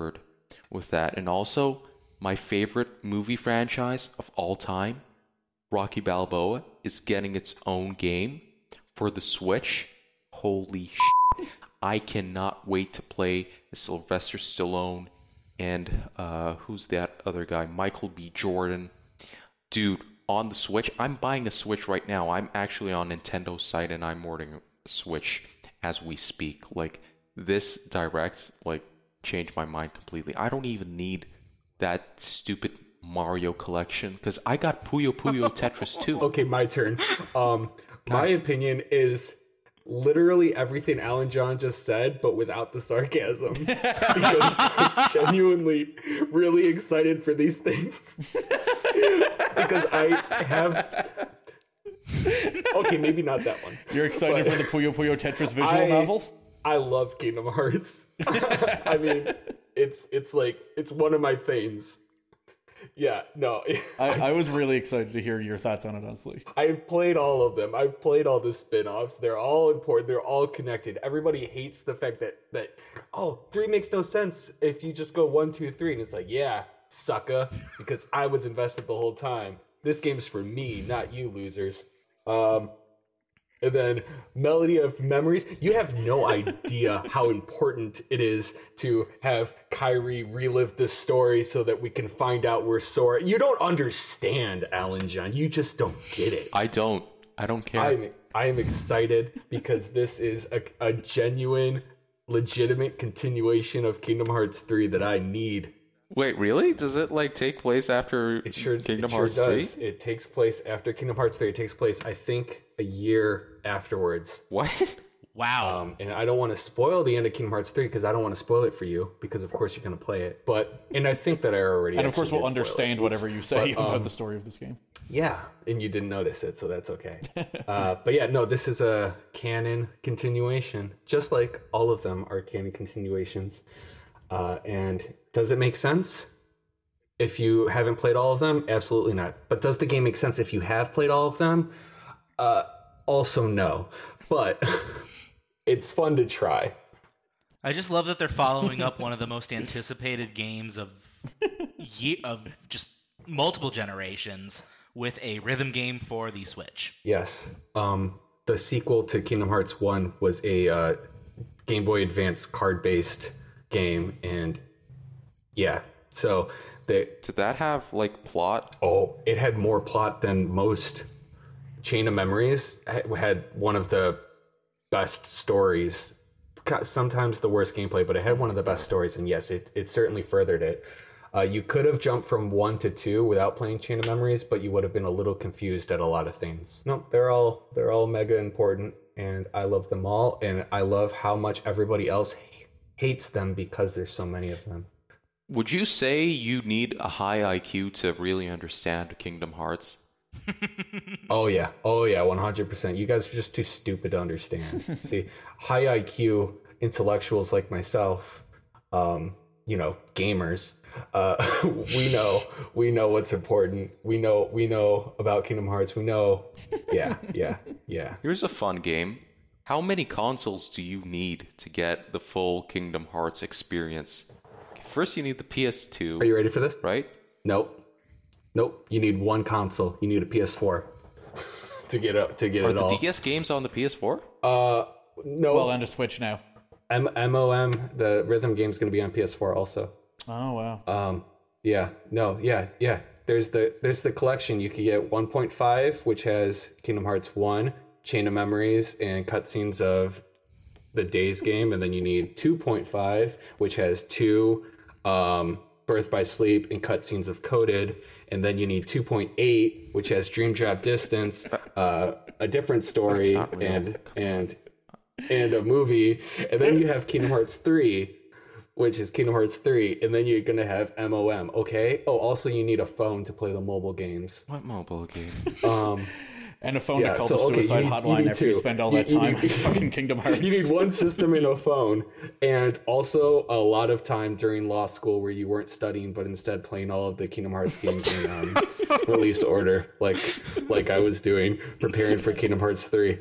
with that. And also, my favorite movie franchise of all time, Rocky Balboa, is getting its own game for the Switch. Holy shit. I cannot wait to play Sylvester Stallone and uh, who's that other guy? Michael B. Jordan. Dude, on the Switch, I'm buying a Switch right now. I'm actually on Nintendo's site and I'm ordering a Switch as we speak. Like, this Direct, like, changed my mind completely. I don't even need that stupid Mario collection because I got Puyo Puyo Tetris too. Okay, my turn. Um, my opinion is literally everything Alan John just said, but without the sarcasm. Because I'm genuinely really excited for these things. Because I have... Okay, maybe not that one. You're excited but for the Puyo Puyo Tetris visual I, novel? I love Kingdom Hearts. I mean, it's it's like, it's one of my faves. Yeah, no. I, I was really excited to hear your thoughts on it, honestly. I've played all of them. I've played all the spin-offs. They're all important. They're all connected. Everybody hates the fact that, that oh, three makes no sense if you just go one, two, three. And it's like, yeah, sucker, because I was invested the whole time. This game's for me, not you losers. Um, and then Melody of Memories. You have no idea how important it is to have Kairi relive this story so that we can find out where Sora... You don't understand, Alan John. You just don't get it. I don't. I don't care. I'm, I'm excited because this is a, a genuine, legitimate continuation of Kingdom Hearts three that I need. Wait, really? Does it like take place after It sure, Kingdom it sure Hearts does. three? It takes place after Kingdom Hearts three. It takes place, I think, a year afterwards. What? Wow. Um, and I don't want to spoil the end of Kingdom Hearts three because I don't want to spoil it for you because, of course, you're going to play it. But and I think that I already. And of course, actually we'll did spoil understand it. whatever you say But, um, about the story of this game. Yeah, and you didn't notice it, so that's okay. uh, but yeah, no, this is a canon continuation, just like all of them are canon continuations. Uh, and does it make sense? If you haven't played all of them, absolutely not. But does the game make sense if you have played all of them? Uh, also no. But it's fun to try. I just love that they're following up one of the most anticipated games of ye- of just multiple generations with a rhythm game for the Switch. Yes. Um, the sequel to Kingdom Hearts one was a uh, Game Boy Advance card-based game. And yeah, so... They, Did that have like plot? oh, it had more plot than most. Chain of Memories had one of the best stories. Sometimes the worst gameplay, but it had one of the best stories, and yes, it, it certainly furthered it. Uh, you could have jumped from one to two without playing Chain of Memories, but you would have been a little confused at a lot of things. No, they're all they're all mega important, and I love them all, and I love how much everybody else hates them because there's so many of them. Would you say you need a high I Q to really understand Kingdom Hearts? Oh yeah, oh yeah, one hundred percent. You guys are just too stupid to understand. See, high I Q intellectuals like myself, um, you know, gamers, uh, we know, we know what's important. We know, we know about Kingdom Hearts. We know, yeah, yeah, yeah. Here's a fun game. How many consoles do you need to get the full Kingdom Hearts experience? First, you need the P S two. Are you ready for this? Right? Nope, nope. You need one console. You need a P S four to get up to get Are it the all. D S games on the P S four? Uh, no. Well, and a Switch now. M- MOM, the rhythm game, is going to be on P S four also. Oh, wow. Um, yeah, no, yeah, yeah. There's the there's the collection. You could get one point five, which has Kingdom Hearts one, Chain of Memories, and cutscenes of the Days game, and then you need two point five, which has two, um, Birth by Sleep and cutscenes of Coded, and then you need two point eight, which has Dream Drop Distance, uh, a different story, That's not real. and and and a movie, and then you have Kingdom Hearts three, which is Kingdom Hearts three, and then you're gonna have M O M. Okay. Oh, also you need a phone to play the mobile games. What mobile game? Um, And a phone Yeah, to call so, the okay, you suicide need- you hotline need after you two. spend all You- that you time need- with fucking Kingdom Hearts. You need one system and a phone, and also a lot of time during law school where you weren't studying, but instead playing all of the Kingdom Hearts games in um, release order, like like I was doing, preparing for Kingdom Hearts three.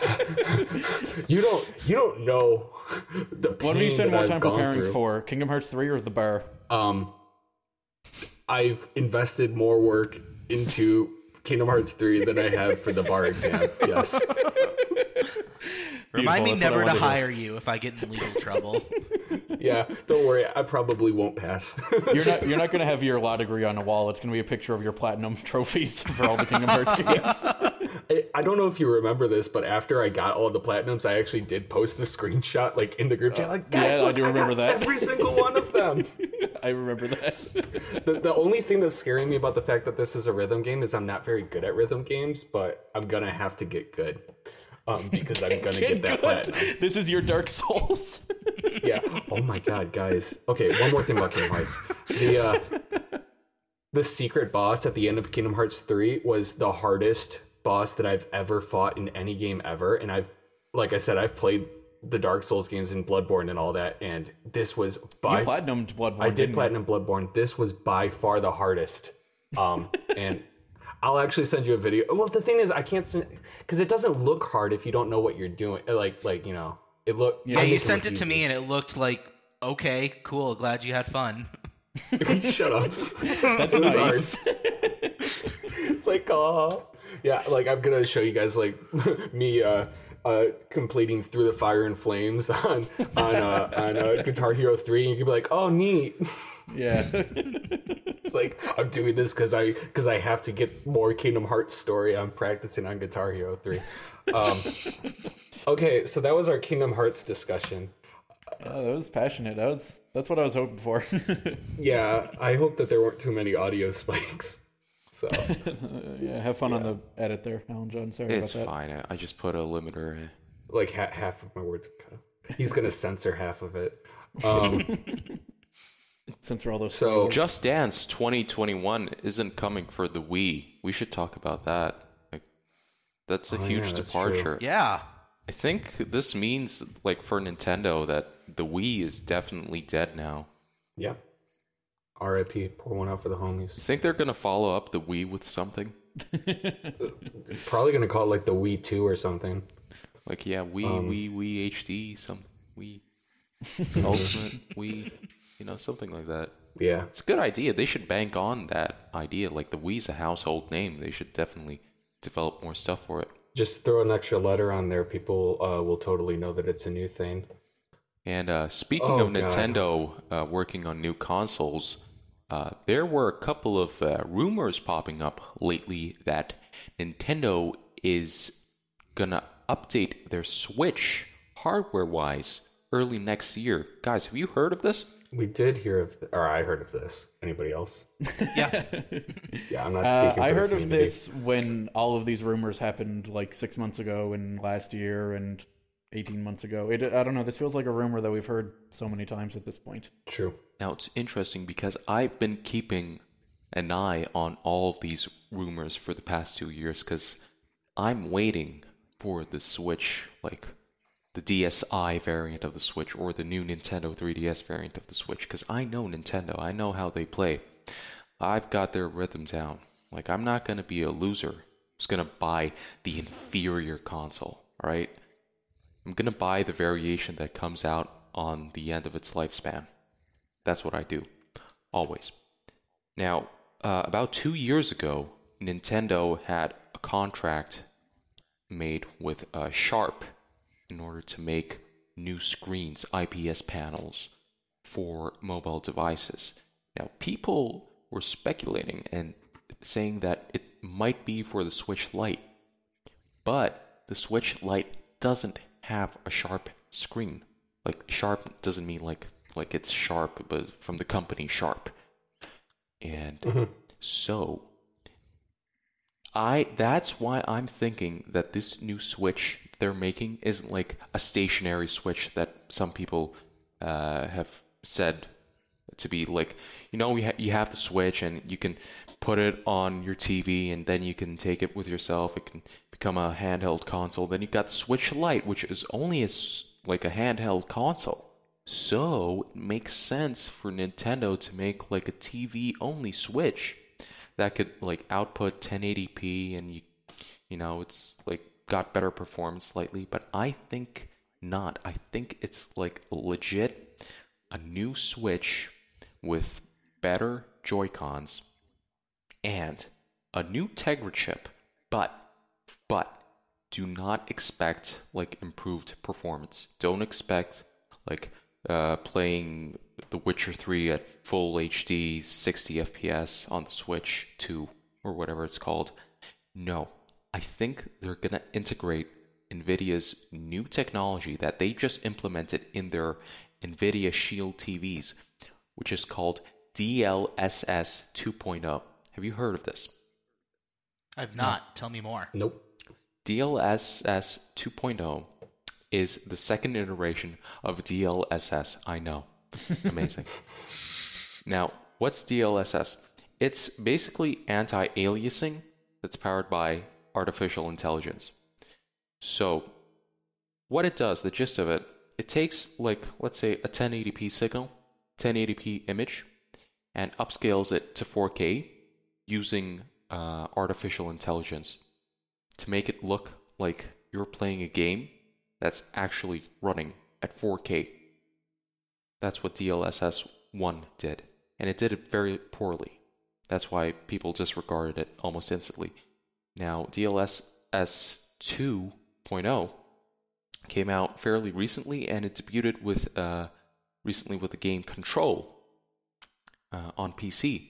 you don't you don't know the pain What have you spent that more I've time gone preparing through. for? Kingdom Hearts three or the bar? Um, I've invested more work into Kingdom Hearts three than I have for the bar exam. Yes. Remind me Beautiful, that's what I never to wanted to hire you if I get in legal trouble. Yeah, don't worry. I probably won't pass. You're not you're not going to have your law degree on a wall. It's going to be a picture of your platinum trophies for all the Kingdom Hearts games. I, I don't know if you remember this, but after I got all the platinums, I actually did post a screenshot like in the group chat. Like, guys, yeah, I look, do remember got that. Every single one of them. I remember that. The, the only thing that's scaring me about the fact that this is a rhythm game is I'm not very good at rhythm games, but I'm gonna have to get good. Um, because I'm gonna get that platinum. This is your Dark Souls. Yeah. Oh my god, guys. Okay, one more thing about Kingdom Hearts. The uh, the secret boss at the end of Kingdom Hearts three was the hardest boss that I've ever fought in any game ever, and I've, like I said, I've played the Dark Souls games and Bloodborne and all that, and this was by You platinumed Bloodborne. I did didn't you? platinum Bloodborne. This was by far the hardest. Um, and I'll actually send you a video. Well, the thing is, I can't send because it doesn't look hard if you don't know what you're doing. Like, like you know, it look. Yeah, I you make sent look it to easy. me and it looked like, okay, cool, glad you had fun. Shut up. That's It was nice. hard. It's like, oh, yeah. Like I'm gonna show you guys like me uh, uh, completing Through the Fire and Flames on on uh, on uh, Guitar Hero three, and you can be like, oh, neat. Yeah. It's like I'm doing this because I because I have to get more Kingdom Hearts story. I'm practicing on Guitar Hero three. Um, okay, so that was our Kingdom Hearts discussion. Oh, that was passionate. That was that's what I was hoping for. Yeah, I hope that there weren't too many audio spikes. So Yeah, have fun on the edit there, Alan John. Sorry It's about that. fine. I- I just put a limiter in. like ha- half of my words. He's gonna censor half of it. Um, Since we're all those So- spoilers. Just Dance twenty twenty-one isn't coming for the Wii. We should talk about that. Like, that's a Oh, huge yeah, that's departure. Yeah. I think this means, like, for Nintendo, that the Wii is definitely dead now. yeah. R I P. Pour one out for the You homies. think they're gonna follow up the Wii with something? Probably gonna call it like the Wii two or something. Like, yeah, Wii, Um, Wii, Wii H D, something, Wii Ultimate, Wii, you know, something like that. Yeah. It's a good idea. They should bank on that idea. Like, the Wii's a household name. They should definitely develop more stuff for it. Just throw an extra letter on there. People uh, will totally know that it's a new thing. And uh, speaking Oh, of God. Nintendo uh, working on new consoles, uh, there were a couple of uh, rumors popping up lately that Nintendo is gonna update their Switch hardware-wise early next year. Guys, have you heard of this? We did hear of, th- or I heard of this. Anybody else? Yeah. Yeah, I'm not Uh, speaking. I for the heard of community. this when all of these rumors happened like six months ago and last year and eighteen months ago. It, I don't know. This feels like a rumor that we've heard so many times at this point. True. Now, it's interesting because I've been keeping an eye on all of these rumors for the past two years because I'm waiting for the Switch, like the D S i variant of the Switch or the new Nintendo three D S variant of the Switch, because I know Nintendo. I know how they play. I've got their rhythm down. Like, I'm not going to be a loser who's going to buy the inferior console, all right? I'm going to buy the variation that comes out on the end of its lifespan. That's what I do, always. Now, uh, about two years ago, Nintendo had a contract made with uh, Sharp in order to make new screens, I P S panels, for mobile devices. Now, people were speculating and saying that it might be for the Switch Lite, but the Switch Lite doesn't have a Sharp screen. Like, Sharp doesn't mean like like it's Sharp, but from the company Sharp. And Mm-hmm. so I that's why I'm thinking that this new Switch they're making isn't like a stationary Switch that some people uh, have said to be like, you know, we ha- you have the Switch and you can put it on your T V and then you can take it with yourself. It can become a handheld console. Then you've got the Switch Lite, which is only a, like a handheld console. So it makes sense for Nintendo to make like a T V only Switch that could like output ten eighty p and you you know, it's like got better performance slightly, but I think not. I think it's like legit a new Switch with better Joy-Cons and a new Tegra chip, but but do not expect like improved performance. Don't expect like uh, playing The Witcher three at full H D sixty F P S on the Switch two or whatever it's called. No. I think they're going to integrate NVIDIA's new technology that they just implemented in their NVIDIA Shield T Vs, which is called D L S S two point oh. Have you heard of this? I've not. No. Tell me more. Nope. D L S S two point oh is the second iteration of D L S S. I know. Amazing. Now, what's D L S S? It's basically anti-aliasing that's powered by artificial intelligence. So, what it does, the gist of it, it takes, like, let's say a ten eighty p signal, ten eighty p image, and upscales it to four K using uh, artificial intelligence to make it look like you're playing a game that's actually running at four K. That's what D L S S one did, and it did it very poorly. That's why people disregarded it almost instantly. Now, D L S S two point oh came out fairly recently, and it debuted with uh, recently with the game Control uh, on P C.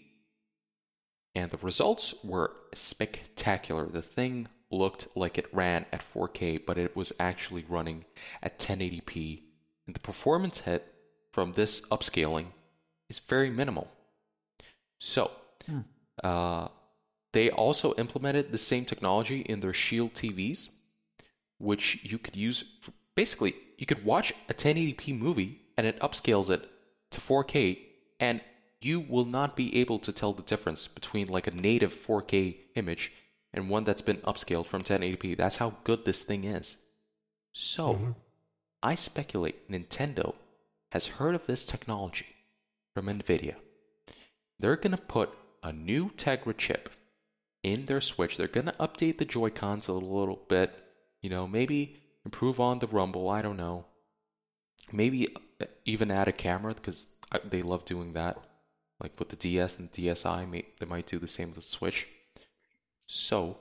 And the results were spectacular. The thing looked like it ran at four K, but it was actually running at ten eighty p. And the performance hit from this upscaling is very minimal. So, hmm. uh, they also implemented the same technology in their Shield T Vs, which you could use for, basically, you could watch a ten eighty p movie and it upscales it to four K, and you will not be able to tell the difference between like a native four K image and one that's been upscaled from ten eighty p. That's how good this thing is. So, mm-hmm. I speculate Nintendo has heard of this technology from NVIDIA. They're going to put a new Tegra chip in their Switch. They're going to update the Joy-Cons a little bit. You know, maybe improve on the rumble. I don't know. Maybe even add a camera, because they love doing that. Like with the D S and the D S i, they might do the same with the Switch. So,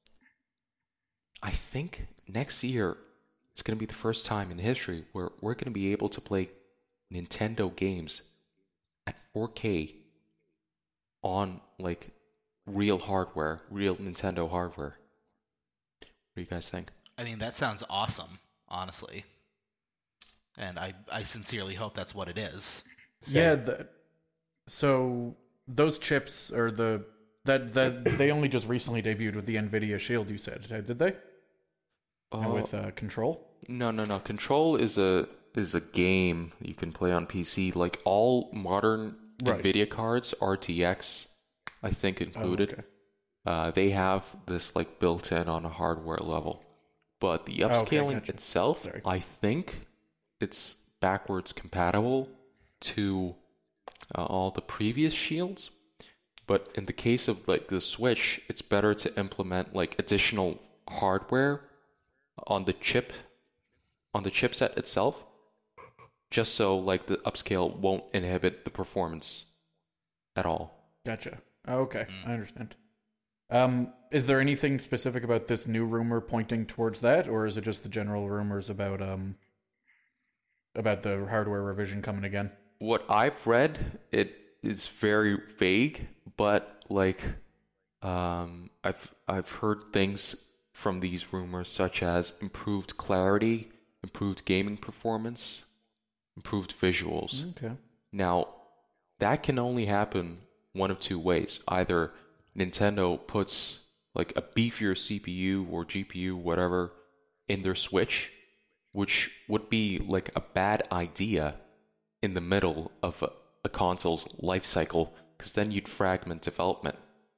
I think next year it's going to be the first time in history where we're going to be able to play Nintendo games at four K on like real hardware, real Nintendo hardware. What do you guys think? I mean, that sounds awesome, honestly. And I, I sincerely hope that's what it is. So. Yeah, the, so those chips are the that that they only just recently debuted with the NVIDIA Shield, you said, did they? Uh, and with uh, Control? No, no, no. Control is a is a game you can play on P C. Like all modern right. NVIDIA cards, R T X, I think included. Oh, okay. uh, they have this like built in on a hardware level. But the upscaling oh, okay, gotcha. itself, Sorry. I think it's backwards compatible to uh, all the previous Shields. But in the case of like the Switch, it's better to implement like additional hardware on the chip, on the chipset itself, just so like the upscale won't inhibit the performance at all. Gotcha. Okay, mm. I understand. Um, is there anything specific about this new rumor pointing towards that, or is it just the general rumors about um about the hardware revision coming again? What I've read, it is very vague, but like um I've I've heard things from these rumors such as improved clarity, improved gaming performance, improved visuals. Okay. Now, that can only happen one of two ways. Either Nintendo puts like a beefier C P U or G P U, whatever, in their Switch, which would be like a bad idea in the middle of a, a console's life cycle, because then you'd fragment development.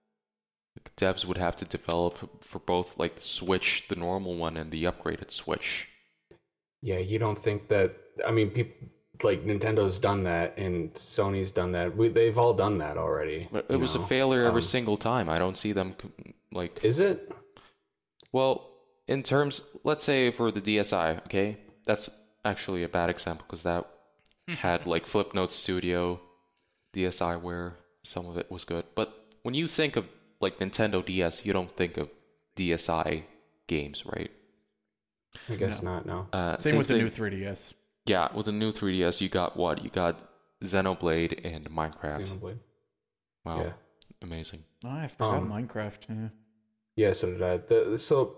Devs would have to develop for both like the Switch, the normal one, and the upgraded Switch. Yeah, you don't think that? I mean, people like Nintendo's done that, and Sony's done that. We, they've all done that already. But it was know? a failure every um, single time. I don't see them like. Is it? Well, in terms, let's say for the D S I, okay, that's actually a bad example because that had like Flipnote Studio, D S I, where some of it was good. But when you think of like Nintendo D S, you don't think of D S I games, right? I guess no. not, no. Uh, same, same with thing. the new three D S. Yeah, with the new three D S, you got what? You got Xenoblade and Minecraft. Xenoblade. Wow, yeah. Amazing. Oh, I forgot um, Minecraft. Yeah. yeah, so did I. The, so,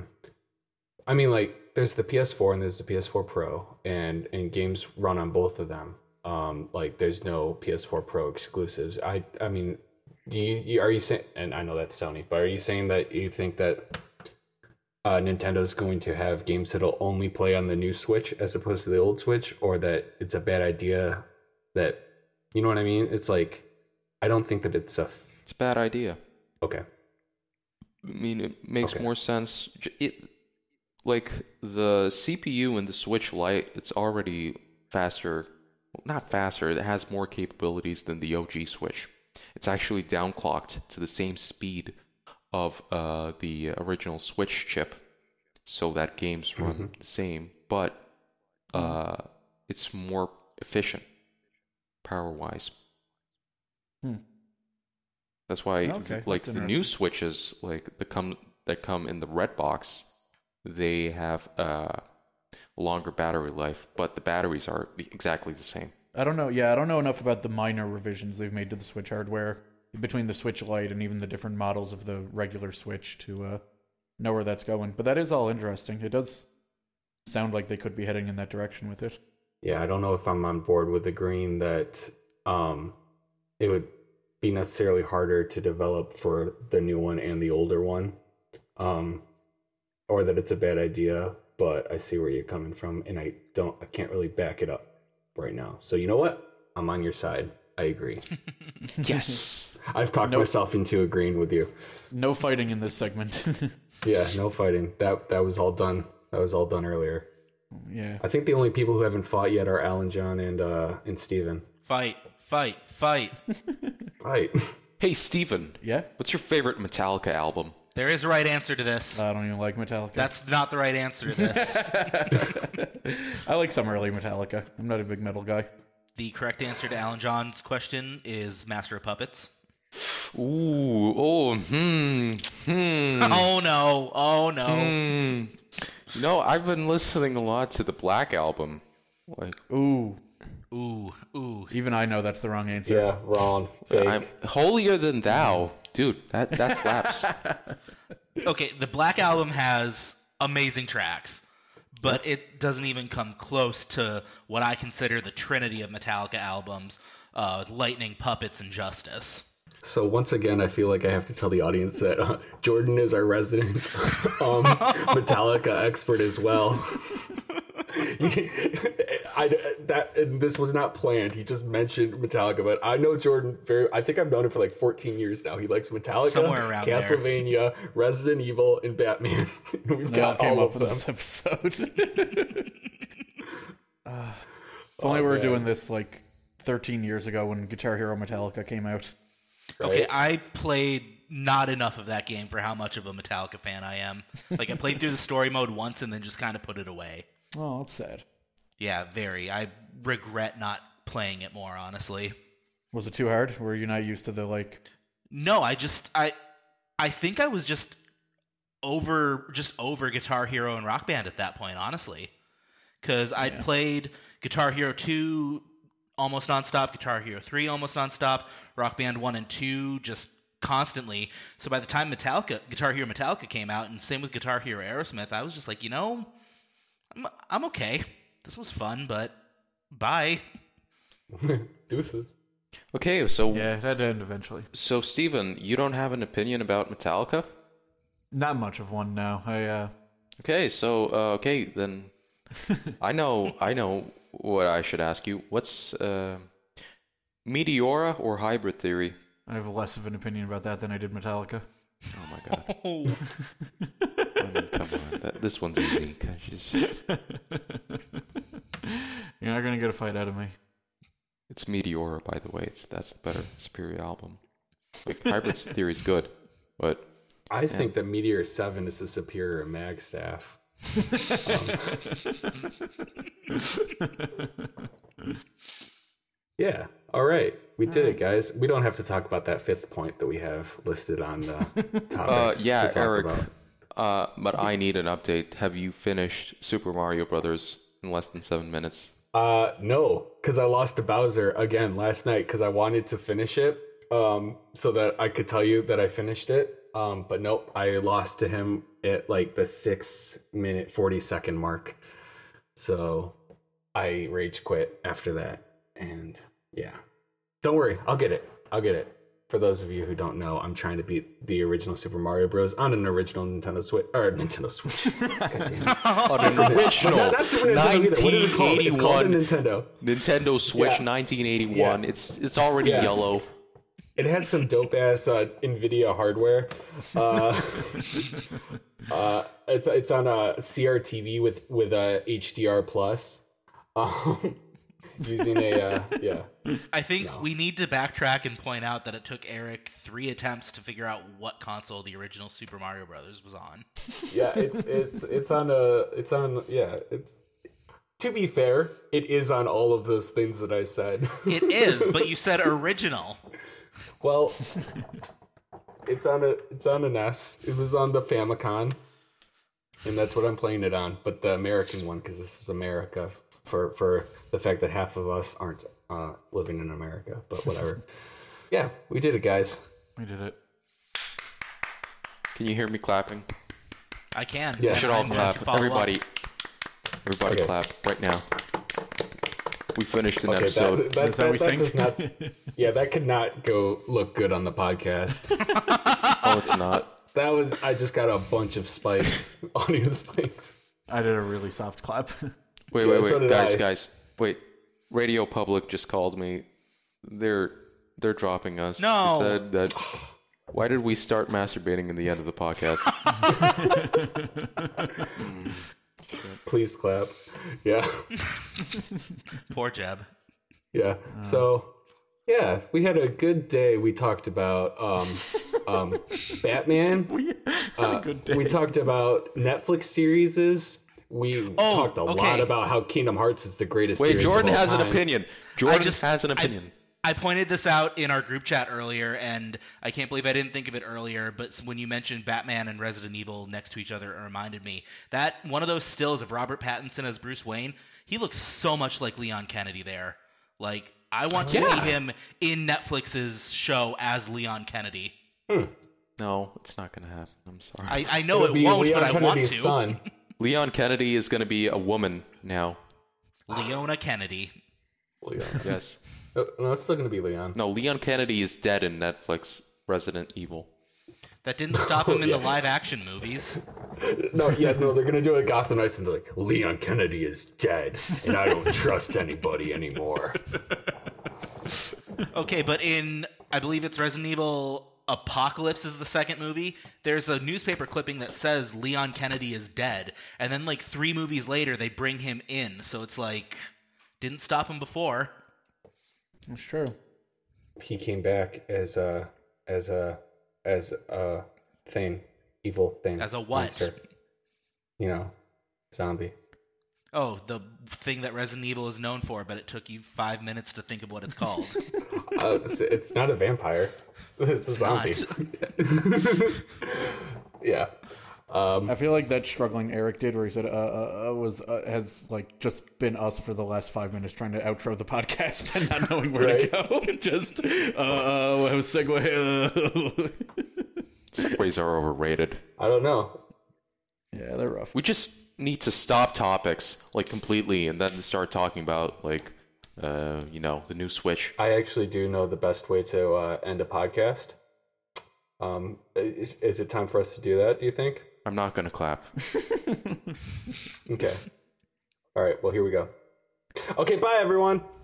I mean, like, there's the P S four and there's the P S four Pro, and, and games run on both of them. Um, like, there's no P S four Pro exclusives. I, I mean, do you, you are you saying? And I know that's Sony, but are you saying that you think that Uh, Nintendo's going to have games that'll only play on the new Switch as opposed to the old Switch, or that it's a bad idea that, you know what I mean? It's like, I don't think that it's a... F- it's a bad idea. Okay. I mean, it makes okay. more sense. It, like, the C P U in the Switch Lite, it's already faster. Well, not faster, it has more capabilities than the O G Switch. It's actually downclocked to the same speed of uh, the original Switch chip, so that games run mm-hmm. the same, but uh, it's more efficient power-wise. Hmm. That's why, okay. like That's the new Switches, like that come that come in the red box, they have uh, a longer battery life, but the batteries are exactly the same. I don't know. Yeah, I don't know enough about the minor revisions they've made to the Switch hardware between the Switch Lite and even the different models of the regular Switch to uh, know where that's going. But that is all interesting. It does sound like they could be heading in that direction with it. Yeah, I don't know if I'm on board with agreeing that um, it would be necessarily harder to develop for the new one and the older one, um, or that it's a bad idea. But I see where you're coming from, and I don't, I can't really back it up right now. So you know what? I'm on your side. I agree. Yes. I've talked nope. myself into agreeing with you. No fighting in this segment. Yeah, no fighting. That that was all done. That was all done earlier. Yeah. I think the only people who haven't fought yet are Alan John and uh and Steven. Fight, fight, fight. Fight. Hey Steven. Yeah? What's your favorite Metallica album? There is a right answer to this. I don't even like Metallica. That's not the right answer to this. I like some early Metallica. I'm not a big metal guy. The correct answer to Alan John's question is Master of Puppets. Ooh, oh, hmm, hmm. Oh no, oh no. Hmm. You know, I've been listening a lot to the Black Album. Like, ooh, ooh, ooh. Even I know that's the wrong answer. Yeah, wrong. Fake. I'm holier than thou, dude. That that slaps. Okay, the Black Album has amazing tracks, but it doesn't even come close to what I consider the trinity of Metallica albums, uh, Lightning, Puppets, and Justice. So once again, I feel like I have to tell the audience that uh, Jordan is our resident um, Metallica expert as well. I, that and this was not planned. He just mentioned Metallica, but I know Jordan very. I think I've known him for like fourteen years now. He likes Metallica, somewhere around Castlevania, there. Resident Evil, and Batman. We've they got all came all up of in them. this episode. uh, if only oh, we were man. doing this like thirteen years ago when Guitar Hero Metallica came out. Right? Okay, I played not enough of that game for how much of a Metallica fan I am. Like, I played through the story mode once and then just kind of put it away. Oh, that's sad. Yeah, very. I regret not playing it more, honestly. Was it too hard? Were you not used to the, like... No, I just... I I think I was just over just over Guitar Hero and Rock Band at that point, honestly. Because I'd yeah. played Guitar Hero two... almost nonstop, Guitar Hero three almost nonstop, Rock Band one and two just constantly. So by the time Metallica, Guitar Hero Metallica came out, and same with Guitar Hero Aerosmith, I was just like, you know, I'm I'm okay. This was fun, but bye. Deuces. Okay, so yeah, that end eventually. So Steven, you don't have an opinion about Metallica? Not much of one now. I uh Okay, so uh, okay then. I know, I know. What I should ask you, what's uh, Meteora or Hybrid Theory? I have less of an opinion about that than I did Metallica. Oh my god. I mean, come on. That, this one's easy. Just... You're not going to get a fight out of me. It's Meteora, by the way. It's That's the better, superior album. Like, Hybrid Theory is good, but... I yeah. think that Meteor seven is the superior Magstaff. um, yeah. All right. We did it, guys. We don't have to talk about that fifth point that we have listed on the topics. Uh, yeah, to talk Eric. about. Uh, but I need an update. Have you finished Super Mario Brothers in less than seven minutes? Uh, no, because I lost to Bowser again last night because I wanted to finish it um, so that I could tell you that I finished it. Um, but nope, I lost to him at like the six minute, forty second mark. So I rage quit after that. And yeah, don't worry, I'll get it. I'll get it. For those of you who don't know, I'm trying to beat the original Super Mario Bros. On an original Nintendo Switch, or Nintendo Switch. On an original But not, not Super Nintendo either. What is it called? It's called a Nintendo. Nintendo Switch Yeah. nineteen eighty-one. Yeah. It's it's already Yeah. yellow. It had some dope ass uh, NVIDIA hardware. Uh, uh, it's it's on a C R T V with with a H D R plus. Um, using a uh, yeah. I think No. we need to backtrack and point out that it took Eric three attempts to figure out what console the original Super Mario Brothers was on. Yeah, it's it's it's on a it's on yeah it's. To be fair, it is on all of those things that I said. It is, but you said original. Well, it's on a it's on an S. It was on the Famicom, and that's what I'm playing it on. But the American one, because this is America, for for the fact that half of us aren't uh, living in America. But whatever. Yeah, we did it, guys. We did it. Can you hear me clapping? I can. Yeah. We should all I'm going clap. to follow Everybody, up. everybody Okay. clap right now. We finished an Okay, episode. that, that, Is that, that we that does sing? not. Yeah, that could not go look good on the podcast. Oh, it's not. That was. I just got a bunch of spikes, audio spikes. I did a really soft clap. Wait, Yeah, wait, so wait, did guys, I. guys, wait. Radio Public just called me. They're they're dropping us. No. They said that. Why did we start masturbating in the end of the podcast? Mm, shit. Please clap. Yeah. Poor Jeb. Yeah. So, yeah, we had a good day. We talked about um, um, Batman. we had Uh, a good day. we talked about Netflix series. We Oh, talked a okay. lot about how Kingdom Hearts is the greatest Wait, series Jordan of all has an time. opinion. Jordan just- has an I- opinion. I pointed this out in our group chat earlier, and I can't believe I didn't think of it earlier. But when you mentioned Batman and Resident Evil next to each other, it reminded me that one of those stills of Robert Pattinson as Bruce Wayne, he looks so much like Leon Kennedy there. Like, I want to Yeah. see him in Netflix's show as Leon Kennedy. No, it's not going to happen. I'm sorry. I, I know It'll it be won't, Leon but I want Kennedy's to. son. Leon Kennedy is going to be a woman now. Leona Kennedy. Leon. Yes. Oh, no, it's still going to be Leon. No, Leon Kennedy is dead in Netflix Resident Evil. That didn't stop him in the Yeah. live action movies. No, yeah, no, they're going to do a Gotham Knights and they're like, Leon Kennedy is dead, and I don't trust anybody anymore. Okay, but in, I believe it's Resident Evil Apocalypse is the second movie, there's a newspaper clipping that says Leon Kennedy is dead. And then like three movies later, they bring him in. So it's like, didn't stop him before. It's true. He came back as a, as a, as a thing, evil thing. As a what? monster. You know, zombie. Oh, the thing that Resident Evil is known for, but it took you five minutes to think of what it's called. Uh, it's, it's not a vampire. It's, it's a zombie. Yeah. Um, I feel like that struggling Eric did, where he said, "Uh, uh, uh was uh, has like just been us for the last five minutes trying to outro the podcast and not knowing where Right. to go." Just uh, uh, have a segue. Segways are overrated. I don't know. Yeah, they're rough. We just need to stop topics like completely and then start talking about like uh you know the new Switch. I actually do know the best way to uh, end a podcast. Um, is, is it time for us to do that, do you think? I'm not gonna clap. Okay. All right, well, here we go. Okay, bye, everyone.